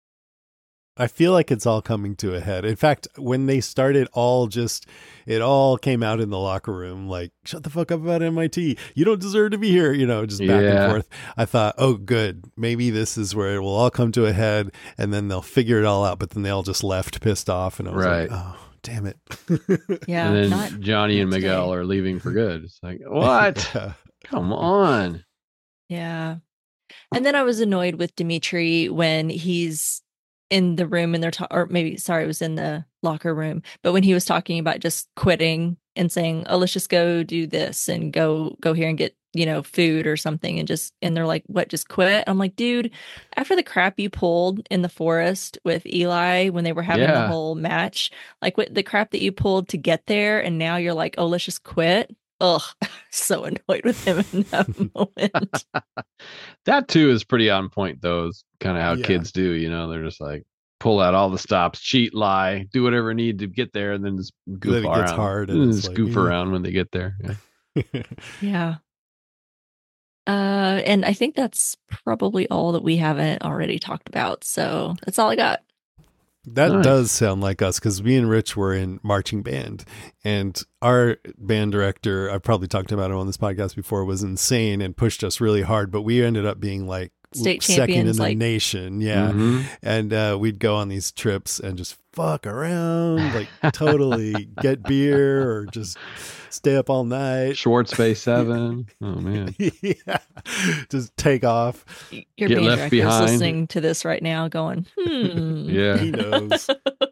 I feel like it's all coming to a head. In fact, when they started all just, it all came out in the locker room, like, shut the fuck up about M I T. You don't deserve to be here, you know, just back Yeah. and forth. I thought, oh, good. Maybe this is where it will all come to a head, and then they'll figure it all out. But then they all just left pissed off, and I was Right. like, oh, damn it. Yeah. and then not, Johnny and not today. Miguel are leaving for good. It's like, what? Yeah. Come on. Yeah. And then I was annoyed with Dimitri when he's in the room and they're talking, or maybe, sorry, it was in the locker room, but when he was talking about just quitting and saying, oh, let's just go do this and go, go here and get, you know, food or something. And just, and they're like, what, just quit? I'm like, dude, after the crap you pulled in the forest with Eli when they were having Yeah. the whole match, like what the crap that you pulled to get there. And now you're like, oh, let's just quit. Ugh, so annoyed with him in that moment. That too is pretty on point, though. Is kind of how Yeah. kids do, you know, they're just like pull out all the stops, cheat, lie, do whatever I need to get there, and then just goof Then it around. gets hard and and it's just like, goof eh. around when they get there. Yeah. Yeah. Uh, and I think that's probably all that we haven't already talked about. So that's all I got. That Nice. does sound like us because me and Rich were in marching band, and our band director, I've probably talked about him on this podcast before, was insane and pushed us really hard, but we ended up being like State second in champions, the like- nation. Yeah. Mhm. And uh, we'd go on these trips and just fuck around, like totally get beer or just stay up all night. Short Space Seven. Oh man. Yeah. Just take off. Your Get band left director is behind. listening to this right now going, hmm. Yeah. He knows.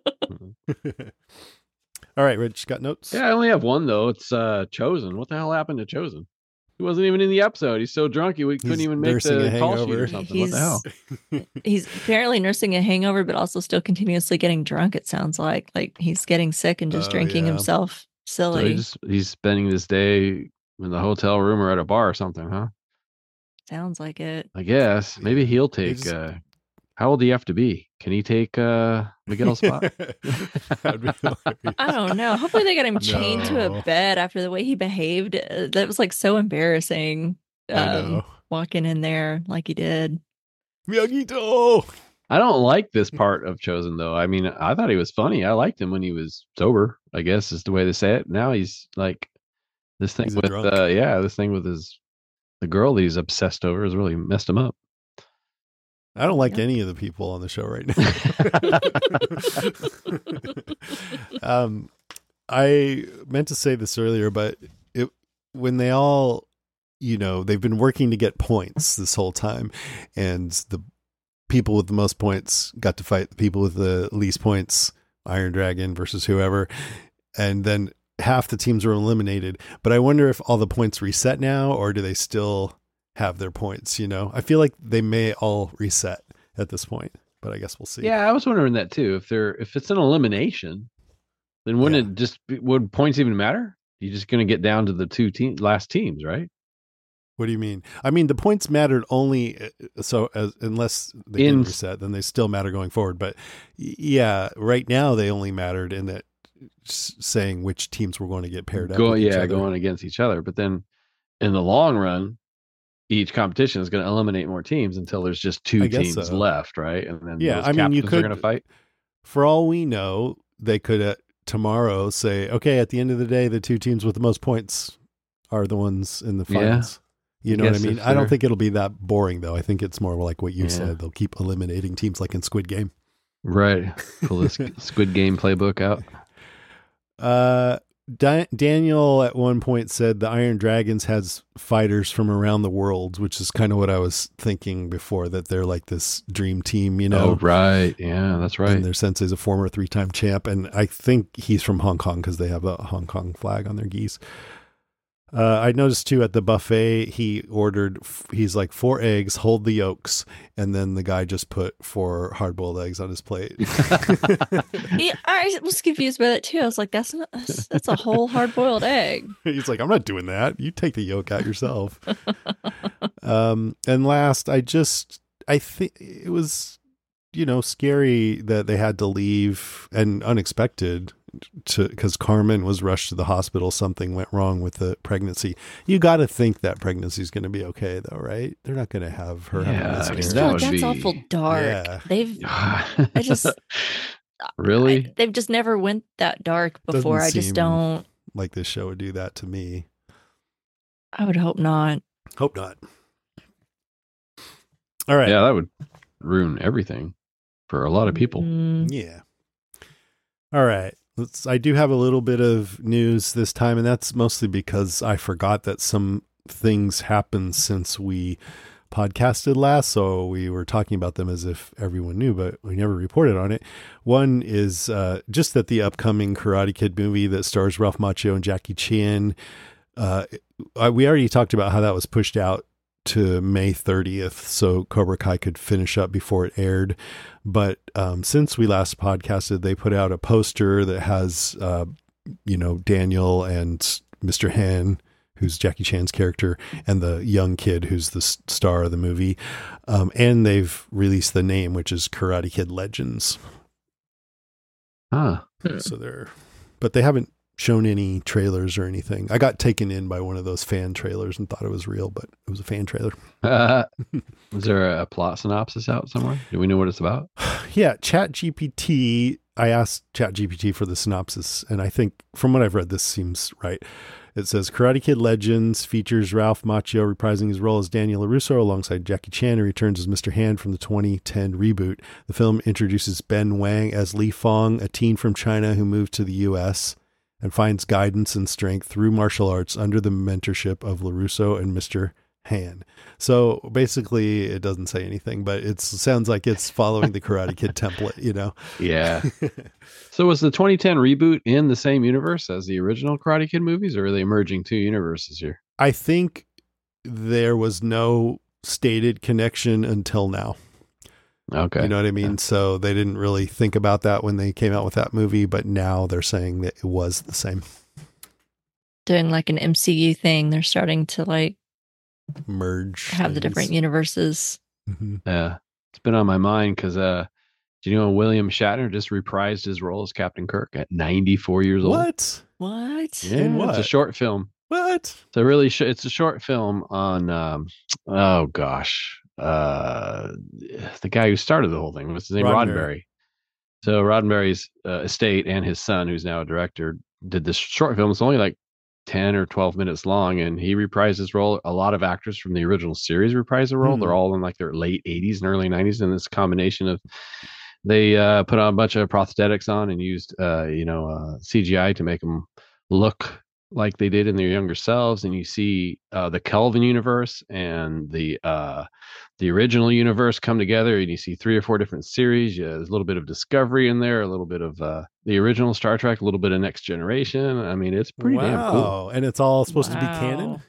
All right, Rich, got notes? Yeah, I only have one though. It's uh Chosen. What the hell happened to Chosen? He wasn't even in the episode. He's so drunk he couldn't He's even make nursing the a call sheet hangover. or something. What the hell? He's apparently nursing a hangover, but also still continuously getting drunk. It sounds like like he's getting sick and just Oh, drinking yeah. himself So silly. he just he's spending this day in the hotel room or at a bar or something, huh? Sounds like it. I guess. Maybe he'll take just- uh how old do you have to be? Can he take uh Miguel's spot? That'd be hilarious. I don't know. Hopefully they got him chained to No. a bed after the way he behaved. Uh, That was like so embarrassing. I um, know. Walking in there like he did. Miyagito! I don't like this part of Chosen though. I mean, I thought he was funny. I liked him when he was sober, I guess is the way they say it. Now he's like this thing He's a with drunk. uh yeah, this thing with his the girl that he's obsessed over has really messed him up. I don't like Yep. any of the people on the show right now. um, I meant to say this earlier, but it when they all, you know, they've been working to get points this whole time, and the people with the most points got to fight the people with the least points, Iron Dragon versus whoever, and then half the teams were eliminated. But I wonder if all the points reset now, or do they still have their points? You know, I feel like they may all reset at this point, but I guess we'll see. Yeah, I was wondering that too. If they're if it's an elimination, then wouldn't Yeah. it just be, would points even matter? You're just going to get down to the two team last teams, right? What do you mean? I mean, the points mattered only uh, so as unless they In- didn't reset, then they still matter going forward. But y- yeah, right now they only mattered in that s- saying which teams were going to get paired up. Go, with each yeah, other. going against each other. But then in the long run, each competition is going to eliminate more teams until there's just two I guess teams so. left, right? And then Yeah, those I mean, you captains could- are going to fight. For all we know, they could uh, tomorrow say, okay, at the end of the day, the two teams with the most points are the ones in the Yeah. finals. You know what I guess mean? if I don't they're- think it'll be that boring, though. I think it's more like what you Yeah. said. They'll keep eliminating teams like in Squid Game. Right. Pull this Squid Game playbook out. Uh, Da- Daniel at one point said the Iron Dragons has fighters from around the world, which is kind of what I was thinking before, that they're like this dream team, you know? Oh, right. Yeah, that's right. And their sensei's a former three-time champ, and I think he's from Hong Kong because they have a Hong Kong flag on their geese. Uh, I noticed too at the buffet, he ordered, f- he's like four eggs, hold the yolks, and then the guy just put four hard-boiled eggs on his plate. Yeah, I was confused by that too. I was like, that's not that's, that's a whole hard boiled egg. He's like, I'm not doing that. You take the yolk out yourself. um, and last, I just, I think it was, you know, scary that they had to leave and unexpected to, because Carmen was rushed to the hospital. Something went wrong with the pregnancy. You got to think that pregnancy is going to be okay, though, right? They're not going to have her Yeah, have a I I mean, just miscarriage. that feel like would that's be- awful dark. Yeah. They've I I just really. I- they've just never went that dark before. Doesn't I just seem- don't. Like this show would do that to me. I would hope not. Hope not. All right. Yeah, that would ruin everything for a lot of people. Mm, Yeah. All right. Let's, I do have a little bit of news this time, and that's mostly because I forgot that some things happened since we podcasted last. So we were talking about them as if everyone knew, but we never reported on it. One is uh, just that the upcoming Karate Kid movie that stars Ralph Macchio and Jackie Chan, uh, I, we already talked about how that was pushed out to May thirtieth so Cobra Kai could finish up before it aired. But um, since we last podcasted, they put out a poster that has, uh, you know, Daniel and Mister Han, who's Jackie Chan's character, and the young kid who's the s- star of the movie. Um, and they've released the name, which is Karate Kid Legends. Huh. Hmm. So they're, but they haven't shown any trailers or anything. I got taken in by one of those fan trailers and thought it was real, but it was a fan trailer. Uh, is there a plot synopsis out somewhere? Do we know what it's about? Yeah, ChatGPT. I asked ChatGPT for the synopsis, and I think from what I've read, this seems right. It says Karate Kid Legends features Ralph Macchio reprising his role as Daniel LaRusso alongside Jackie Chan, who returns as Mister Hand from the twenty ten reboot. The film introduces Ben Wang as Li Fong, a teen from China who moved to the U S and finds guidance and strength through martial arts under the mentorship of LaRusso and Mister Han. So basically, it doesn't say anything, but it sounds like it's following the Karate Kid template, you know? Yeah. So was the twenty ten reboot in the same universe as the original Karate Kid movies, or are they merging two universes here? I think there was no stated connection until now. Okay. You know what I mean? Yeah. So they didn't really think about that when they came out with that movie, but now they're saying that it was the same. Doing like an M C U thing. They're starting to like merge, have things. The different universes. Mm-hmm. Yeah. It's been on my mind because, uh, do you know William Shatner just reprised his role as Captain Kirk at ninety-four years old? What? What? Yeah, what? It's a short film. What? It's a really, sh- it's a short film on, um, oh gosh, uh, the guy who started the whole thing. What's his name? Roddenberry. Roddenberry. So Roddenberry's uh, estate and his son, who's now a director, did this short film. It's only like ten or twelve minutes long, and he reprised his role. A lot of actors from the original series reprised the role. Mm. They're all in like their late eighties and early nineties, and this combination of they uh, put on a bunch of prosthetics on and used, uh, you know, uh, C G I to make them look like they did in their younger selves. And you see uh, the Kelvin universe and the uh, the original universe come together, and you see three or four different series. Yeah, there's a little bit of Discovery in there, a little bit of uh, the original Star Trek, a little bit of Next Generation. I mean, it's pretty wow. damn cool. And it's all supposed wow. to be canon?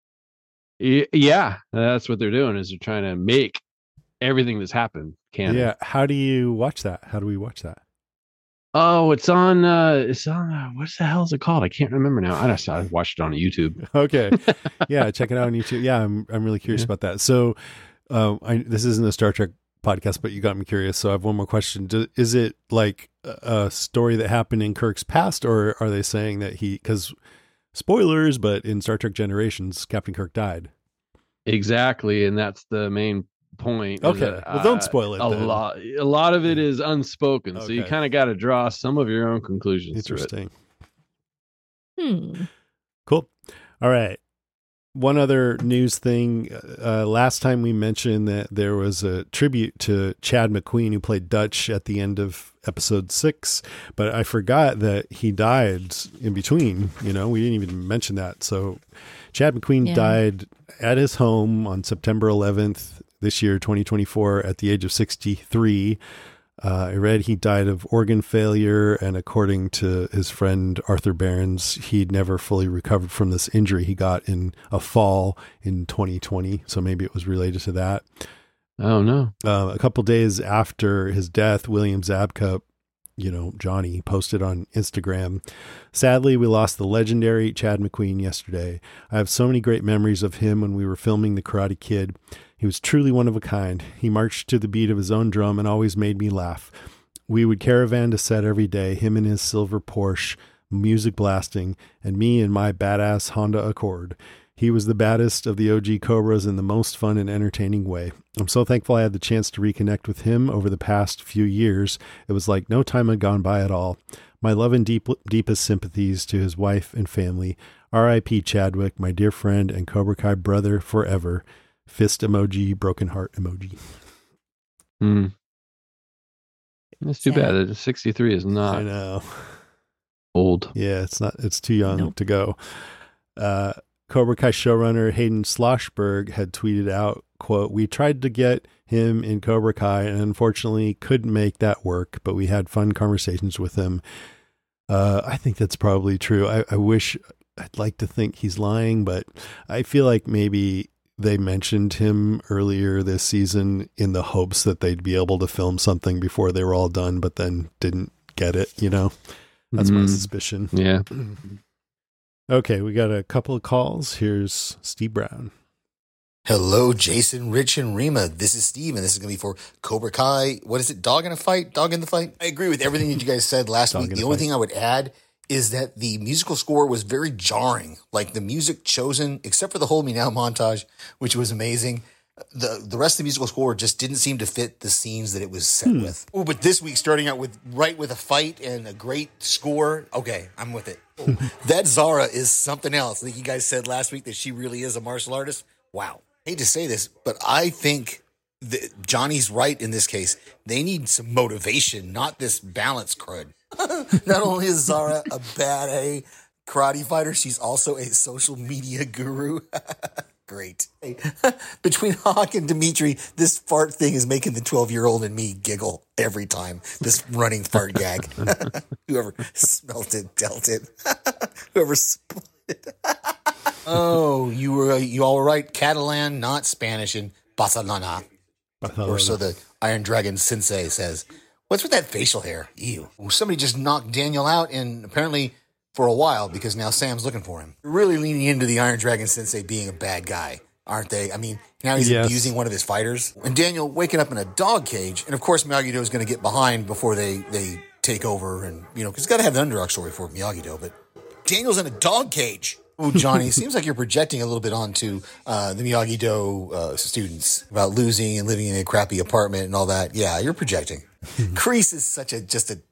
Yeah, that's what they're doing, is they're trying to make everything that's happened canon. Yeah. How do you watch that? How do we watch that? Oh, it's on, uh, it's on, uh, what the hell is it called? I can't remember now. I just I watched it on YouTube. Okay. Yeah, check it out on YouTube. Yeah, I'm I'm really curious yeah. about that. So, uh, I, this isn't a Star Trek podcast, but you got me curious. So I have one more question. Do, is it like a story that happened in Kirk's past, or are they saying that he, because spoilers, but in Star Trek Generations, Captain Kirk died. Exactly. And that's the main point. Okay. That, well, don't uh, spoil it. A then. lot, a lot of it is unspoken. Okay. So you kind of got to draw some of your own conclusions. Interesting. Hmm. Cool. All right. One other news thing. Uh, last time we mentioned that there was a tribute to Chad McQueen, who played Dutch at the end of episode six, but I forgot that he died in between. You know, we didn't even mention that. So Chad McQueen yeah. died at his home on September eleventh this year, twenty twenty-four, at the age of sixty-three. Uh, I read he died of organ failure, and according to his friend Arthur Behrens, he'd never fully recovered from this injury he got in a fall in twenty twenty. So maybe it was related to that. Oh, no. Uh, a couple days after his death, William Zabka, you know, Johnny, posted on Instagram, "Sadly, we lost the legendary Chad McQueen yesterday. I have so many great memories of him when we were filming The Karate Kid. He was truly one of a kind. He marched to the beat of his own drum and always made me laugh. We would caravan to set every day, him in his silver Porsche, music blasting, and me in my badass Honda Accord. He was the baddest of the O G Cobras in the most fun and entertaining way. I'm so thankful I had the chance to reconnect with him over the past few years. It was like no time had gone by at all. My love and deep, deepest sympathies to his wife and family. R I P Chadwick, my dear friend and Cobra Kai brother forever. Fist emoji, broken heart emoji." Hmm. That's too bad. That sixty-three is not I know. old. Yeah, it's not. It's too young nope. to go. Uh, Cobra Kai showrunner Hayden Schlossberg had tweeted out, quote, "We tried to get him in Cobra Kai and unfortunately couldn't make that work, but we had fun conversations with him." Uh, I think that's probably true. I, I wish, I'd like to think he's lying, but I feel like maybe they mentioned him earlier this season in the hopes that they'd be able to film something before they were all done, but then didn't get it, you know? That's mm-hmm. my suspicion. Yeah. Okay, we got a couple of calls. Here's Steve Brown. Hello, Jason, Rich, and Rima. This is Steve, and this is going to be for Cobra Kai. What is it? Dog in a fight? Dog in the fight? I agree with everything that you guys said last Dog week. The the only fight. thing I would add is that the musical score was very jarring. Like the music chosen, except for the Hold Me Now montage, which was amazing, the the rest of the musical score just didn't seem to fit the scenes that it was set hmm. with. Oh, but this week, starting out with right with a fight and a great score. Okay, I'm with it. Oh, that Zara is something else. I think you guys said last week that she really is a martial artist. Wow. I hate to say this, but I think that Johnny's right in this case. They need some motivation, not this balance crud. Not only is Zara a bad A karate fighter, she's also a social media guru. Great. Hey, between Hawk and Dimitri, this fart thing is making the twelve-year-old and me giggle every time. This running fart gag. Whoever smelt it, dealt it. Whoever split it. Oh, you were you all were right. Catalan, not Spanish, and Barcelona. Or so the Iron Dragon sensei says. What's with that facial hair? Ew. Somebody just knocked Daniel out, and apparently for a while, because now Sam's looking for him. Really leaning into the Iron Dragon sensei being a bad guy, aren't they? I mean, now he's yes. abusing one of his fighters. And Daniel waking up in a dog cage, and of course Miyagi-Do is going to get behind before they, they take over, and, you know, because he's got to have the underdog story for Miyagi-Do, but Daniel's in a dog cage. Oh, Johnny, it seems like you're projecting a little bit onto uh, the Miyagi-Do uh, students about losing and living in a crappy apartment and all that. Yeah, you're projecting. Kreese is such a, just a,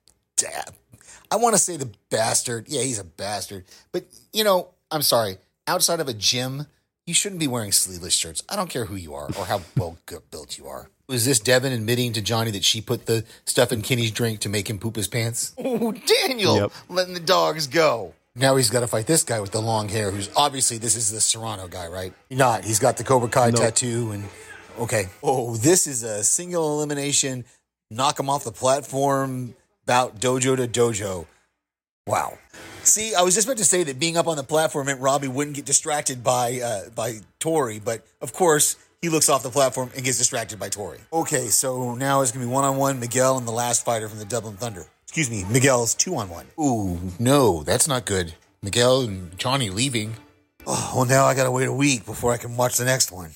I want to say the bastard. Yeah, he's a bastard. But, you know, I'm sorry. Outside of a gym, you shouldn't be wearing sleeveless shirts. I don't care who you are or how well built you are. Was this Devin admitting to Johnny that she put the stuff in Kenny's drink to make him poop his pants? Oh, Daniel, yep. letting the dogs go. Now he's got to fight this guy with the long hair, who's obviously, this is the Serrano guy, right? Not. He's got the Cobra Kai nope. tattoo and, okay. Oh, this is a single elimination. Knock him off the platform, bout dojo to dojo. Wow. See, I was just about to say that being up on the platform meant Robbie wouldn't get distracted by uh, by Tori, but of course, he looks off the platform and gets distracted by Tori. Okay, so now it's going to be one-on-one, Miguel and the last fighter from the Dublin Thunder. Excuse me, Miguel's two-on-one. Ooh, no, that's not good. Miguel and Johnny leaving. Oh, well, now I got to wait a week before I can watch the next one.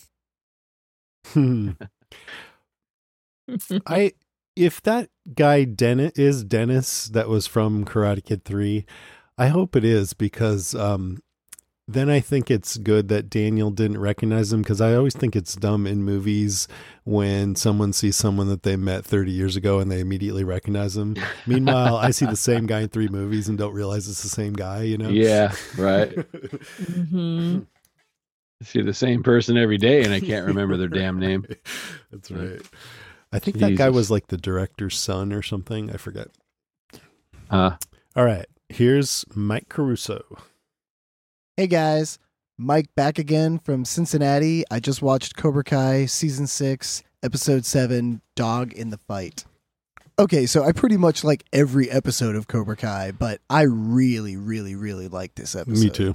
Hmm. I... If that guy Dennis is Dennis that was from Karate Kid three, I hope it is, because um, then I think it's good that Daniel didn't recognize him, because I always think it's dumb in movies when someone sees someone that they met thirty years ago and they immediately recognize them. Meanwhile, I see the same guy in three movies and don't realize it's the same guy, you know? Yeah, right. mm-hmm. I see the same person every day and I can't remember their damn name. That's right. I think that Jesus. guy was like the director's son or something. I forget. Uh, All right. Here's Mike Caruso. Hey, guys. Mike back again from Cincinnati. I just watched Cobra Kai Season six, Episode seven, Dog in the Fight. Okay, so I pretty much like every episode of Cobra Kai, but I really, really, really like this episode. Me too.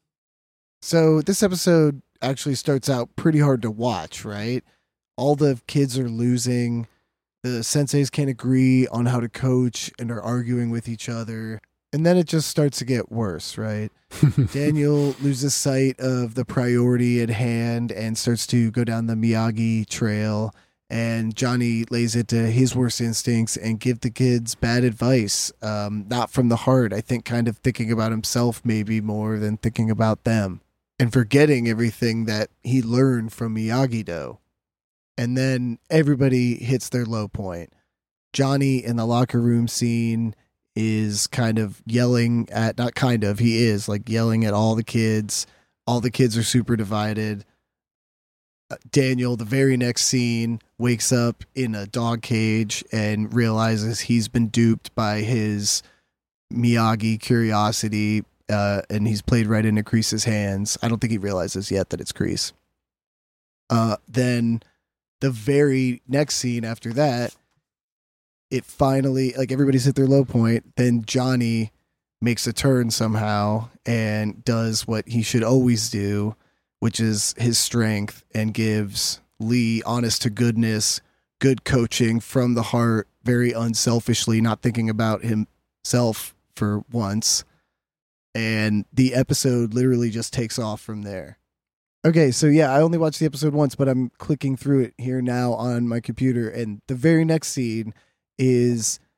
So this episode actually starts out pretty hard to watch, right? All the kids are losing. The senseis can't agree on how to coach and are arguing with each other. And then it just starts to get worse, right? Daniel loses sight of the priority at hand and starts to go down the Miyagi trail. And Johnny lays it to his worst instincts and give the kids bad advice. Um, not from the heart. I think kind of thinking about himself maybe more than thinking about them. And forgetting everything that he learned from Miyagi-Do. And then everybody hits their low point. Johnny in the locker room scene is kind of yelling at, not kind of, he is like yelling at all the kids. All the kids are super divided. Uh, Daniel, the very next scene, wakes up in a dog cage and realizes he's been duped by his Miyagi curiosity, uh, and he's played right into Kreese's hands. I don't think he realizes yet that it's Kreese. Uh, then... The very next scene after that, it finally, like everybody's hit their low point. Then Johnny makes a turn somehow and does what he should always do, which is his strength, and gives Lee honest to goodness, good coaching from the heart, very unselfishly, not thinking about himself for once. And the episode literally just takes off from there. Okay, so yeah, I only watched the episode once, but I'm clicking through it here now on my computer, and the very next scene is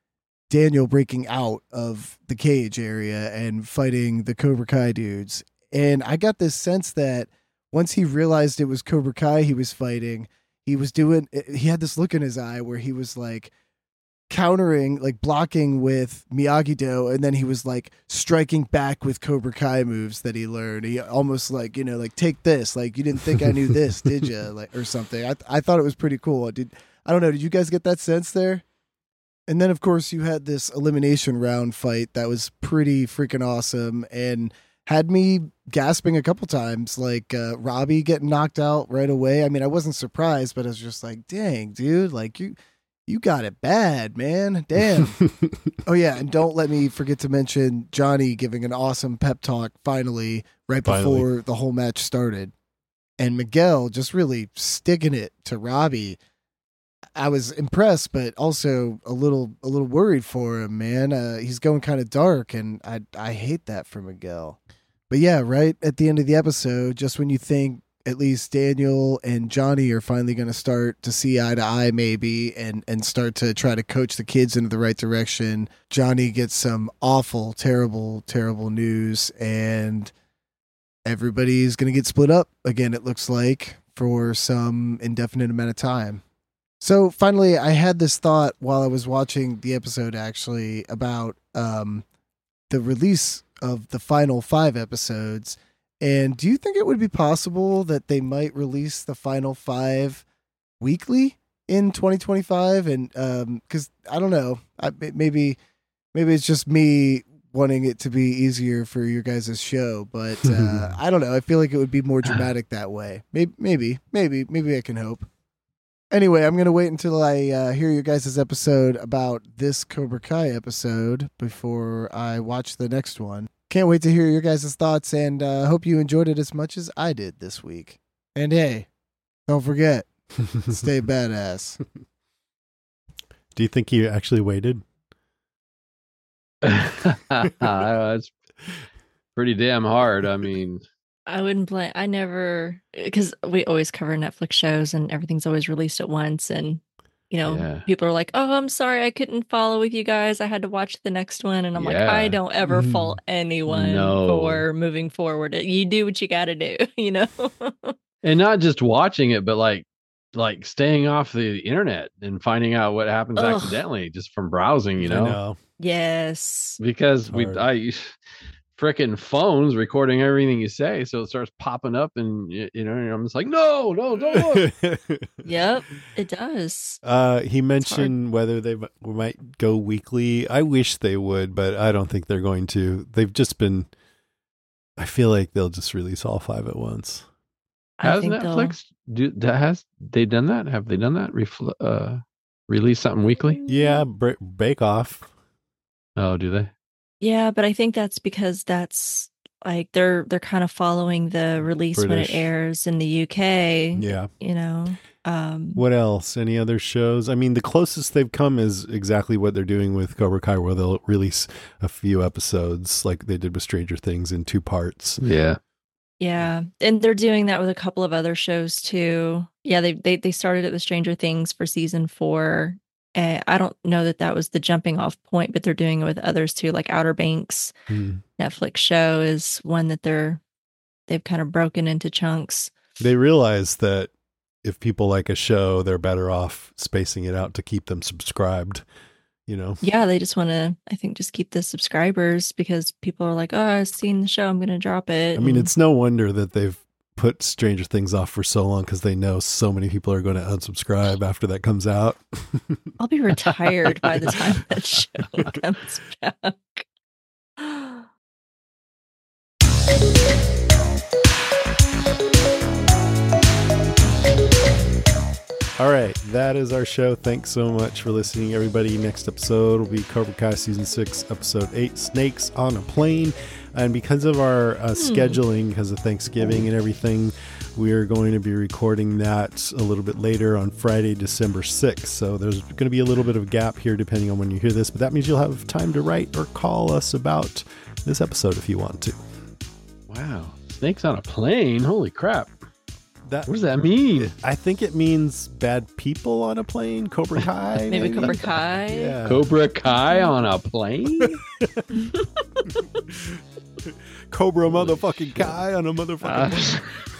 Daniel breaking out of the cage area and fighting the Cobra Kai dudes. And I got this sense that once he realized it was Cobra Kai he was fighting, he was doing, he had this look in his eye where he was like countering, like blocking with Miyagi-Do, and then he was like striking back with Cobra Kai moves that he learned. He almost like, you know, like, take this, like, you didn't think I knew this, did you? Like, or something. I I thought it was pretty cool. Did I don't know, did you guys get that sense there? And then, of course, you had this elimination round fight that was pretty freaking awesome and had me gasping a couple times, like uh, Robbie getting knocked out right away. I mean, I wasn't surprised, but I was just like, dang, dude, like you you got it bad, man. Damn. Oh, yeah, and don't let me forget to mention Johnny giving an awesome pep talk finally right Finally. before the whole match started. And Miguel just really sticking it to Robbie. I was impressed, but also a little a little worried for him, man. Uh, he's going kind of dark, and I I hate that for Miguel. But yeah, right at the end of the episode, just when you think at least Daniel and Johnny are finally going to start to see eye to eye maybe and, and start to try to coach the kids into the right direction, Johnny gets some awful, terrible, terrible news, and everybody's going to get split up again, it looks like, for some indefinite amount of time. So finally, I had this thought while I was watching the episode, actually, about um, the release of the final five episodes. And do you think it would be possible that they might release the final five weekly in twenty twenty-five? And um, because I don't know, I, maybe maybe it's just me wanting it to be easier for your guys' show, but uh, I don't know. I feel like it would be more dramatic that way. Maybe, maybe, maybe, maybe I can hope. Anyway, I'm going to wait until I uh, hear your guys' episode about this Cobra Kai episode before I watch the next one. Can't wait to hear your guys' thoughts, and uh, hope you enjoyed it as much as I did this week. And hey, don't forget, stay badass. Do you think you actually waited? It's pretty damn hard. I mean... I wouldn't blame. I never, because we always cover Netflix shows and everything's always released at once. And, you know, Yeah. people are like, oh, I'm sorry, I couldn't follow with you guys. I had to watch the next one. And I'm like, Yeah. I don't ever fault anyone No. for moving forward. You do what you got to do, you know? And not just watching it, but like like staying off the internet and finding out what happens Ugh. accidentally just from browsing, you know? I know. Yes. Because we Hard. I frickin' phones recording everything you say, so it starts popping up, and y- you know, and I'm just like, no, no, don't look. Yep, it does. Uh, he mentioned whether they m- might go weekly. I wish they would, but I don't think they're going to. They've just been. I feel like they'll just release all five at once. I Has think they'll- Netflix do that? Has they done that? Have they done that? Refl- uh, release something weekly? Yeah, Bre- Bake Off. Oh, do they? Yeah, but I think that's because that's like they're they're kind of following the release when British. it airs in the U K. Yeah. You know. Um What else? Any other shows? I mean, the closest they've come is exactly what they're doing with Cobra Kai, where they'll release a few episodes like they did with Stranger Things in two parts. Yeah. Yeah, and they're doing that with a couple of other shows too. Yeah, they they they started it with Stranger Things for season four. And I don't know that that was the jumping off point, but they're doing it with others too, like Outer Banks. Hmm. Netflix show is one that they're they've kind of broken into chunks. They realize that if people like a show, they're better off spacing it out to keep them subscribed, you know? Yeah, they just want to, I think, just keep the subscribers because people are like, oh, I've seen the show, I'm going to drop it. I mean, And- it's no wonder that they've put Stranger Things off for so long because they know so many people are going to unsubscribe after that comes out. I'll be retired by the time that show comes back. All right, that is our show. Thanks so much for listening, everybody. Next episode will be Cobra Kai Season six, Episode eight, Snakes on a Plane. And because of our uh, scheduling, because of Thanksgiving and everything, we are going to be recording that a little bit later on Friday, December sixth. So there's going to be a little bit of a gap here depending on when you hear this, but that means you'll have time to write or call us about this episode if you want to. Wow. Snakes on a plane. Holy crap. That, what does that mean? I think it means bad people on a plane. Cobra Kai. Maybe Cobra Kai. Yeah. Cobra Kai on a plane? Cobra motherfucking Kai on a motherfucking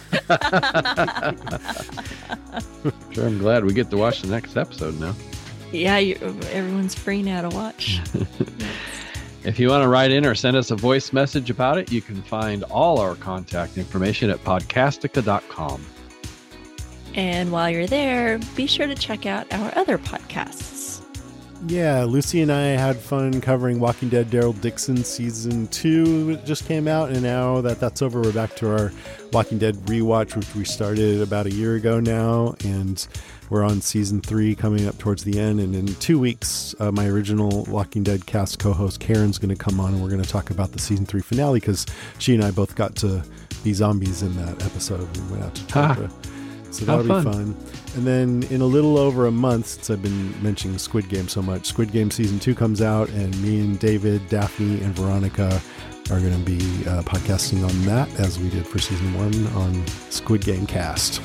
uh, Sure, I'm glad we get to watch the next episode now. Yeah, you, everyone's free now to watch. If you want to write in or send us a voice message about it, you can find all our contact information at podcastica dot com. And while you're there, be sure to check out our other podcasts. Yeah, Lucy and I had fun covering Walking Dead Daryl Dixon season two. It just came out, and now that that's over, we're back to our Walking Dead rewatch, which we started about a year ago now, and we're on season three coming up towards the end. And in two weeks, uh, my original Walking Dead cast co-host Karen's going to come on, and we're going to talk about the season three finale, because she and I both got to be zombies in that episode. We went out to Georgia. So that'll be fun. And then in a little over a month, since I've been mentioning Squid Game so much, Squid Game season two comes out, and me and David, Daphne, and Veronica are going to be uh, podcasting on that, as we did for season one on Squid Game Cast.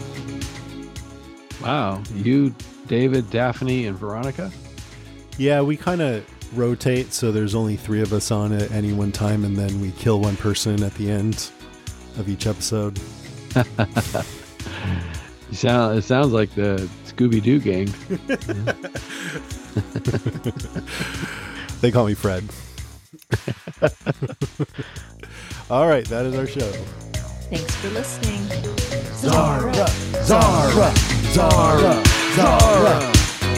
Wow. You, David, Daphne, and Veronica? Yeah, we kind of rotate, so there's only three of us on at any one time, and then we kill one person at the end of each episode. You sound, it sounds like the Scooby-Doo gang. They call me Fred. All right, that is our show. Thanks for listening. Zara, Zara, Zara, Zara.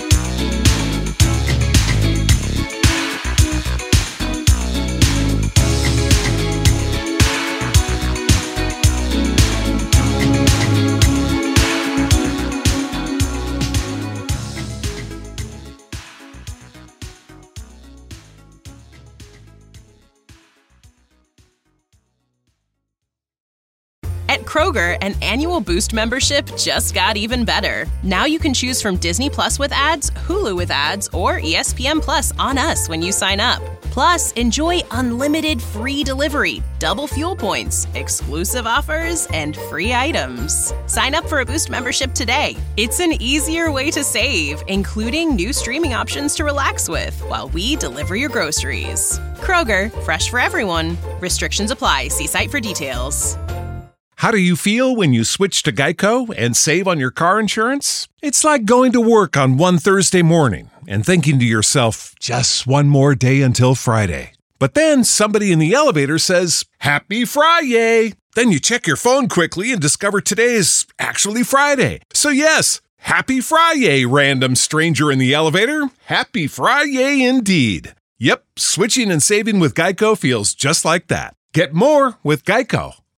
At Kroger, an annual Boost membership just got even better. Now you can choose from Disney Plus with ads, Hulu with ads, or E S P N Plus on us when you sign up. Plus, enjoy unlimited free delivery, double fuel points, exclusive offers, and free items. Sign up for a Boost membership today. It's an easier way to save, including new streaming options to relax with while we deliver your groceries. Kroger, fresh for everyone. Restrictions apply. See site for details. How do you feel when you switch to Geico and save on your car insurance? It's like going to work on one Thursday morning and thinking to yourself, just one more day until Friday. But then somebody in the elevator says, Happy Friday! Then you check your phone quickly and discover today is actually Friday. So yes, Happy Friday, random stranger in the elevator. Happy Friday indeed. Yep, switching and saving with Geico feels just like that. Get more with Geico.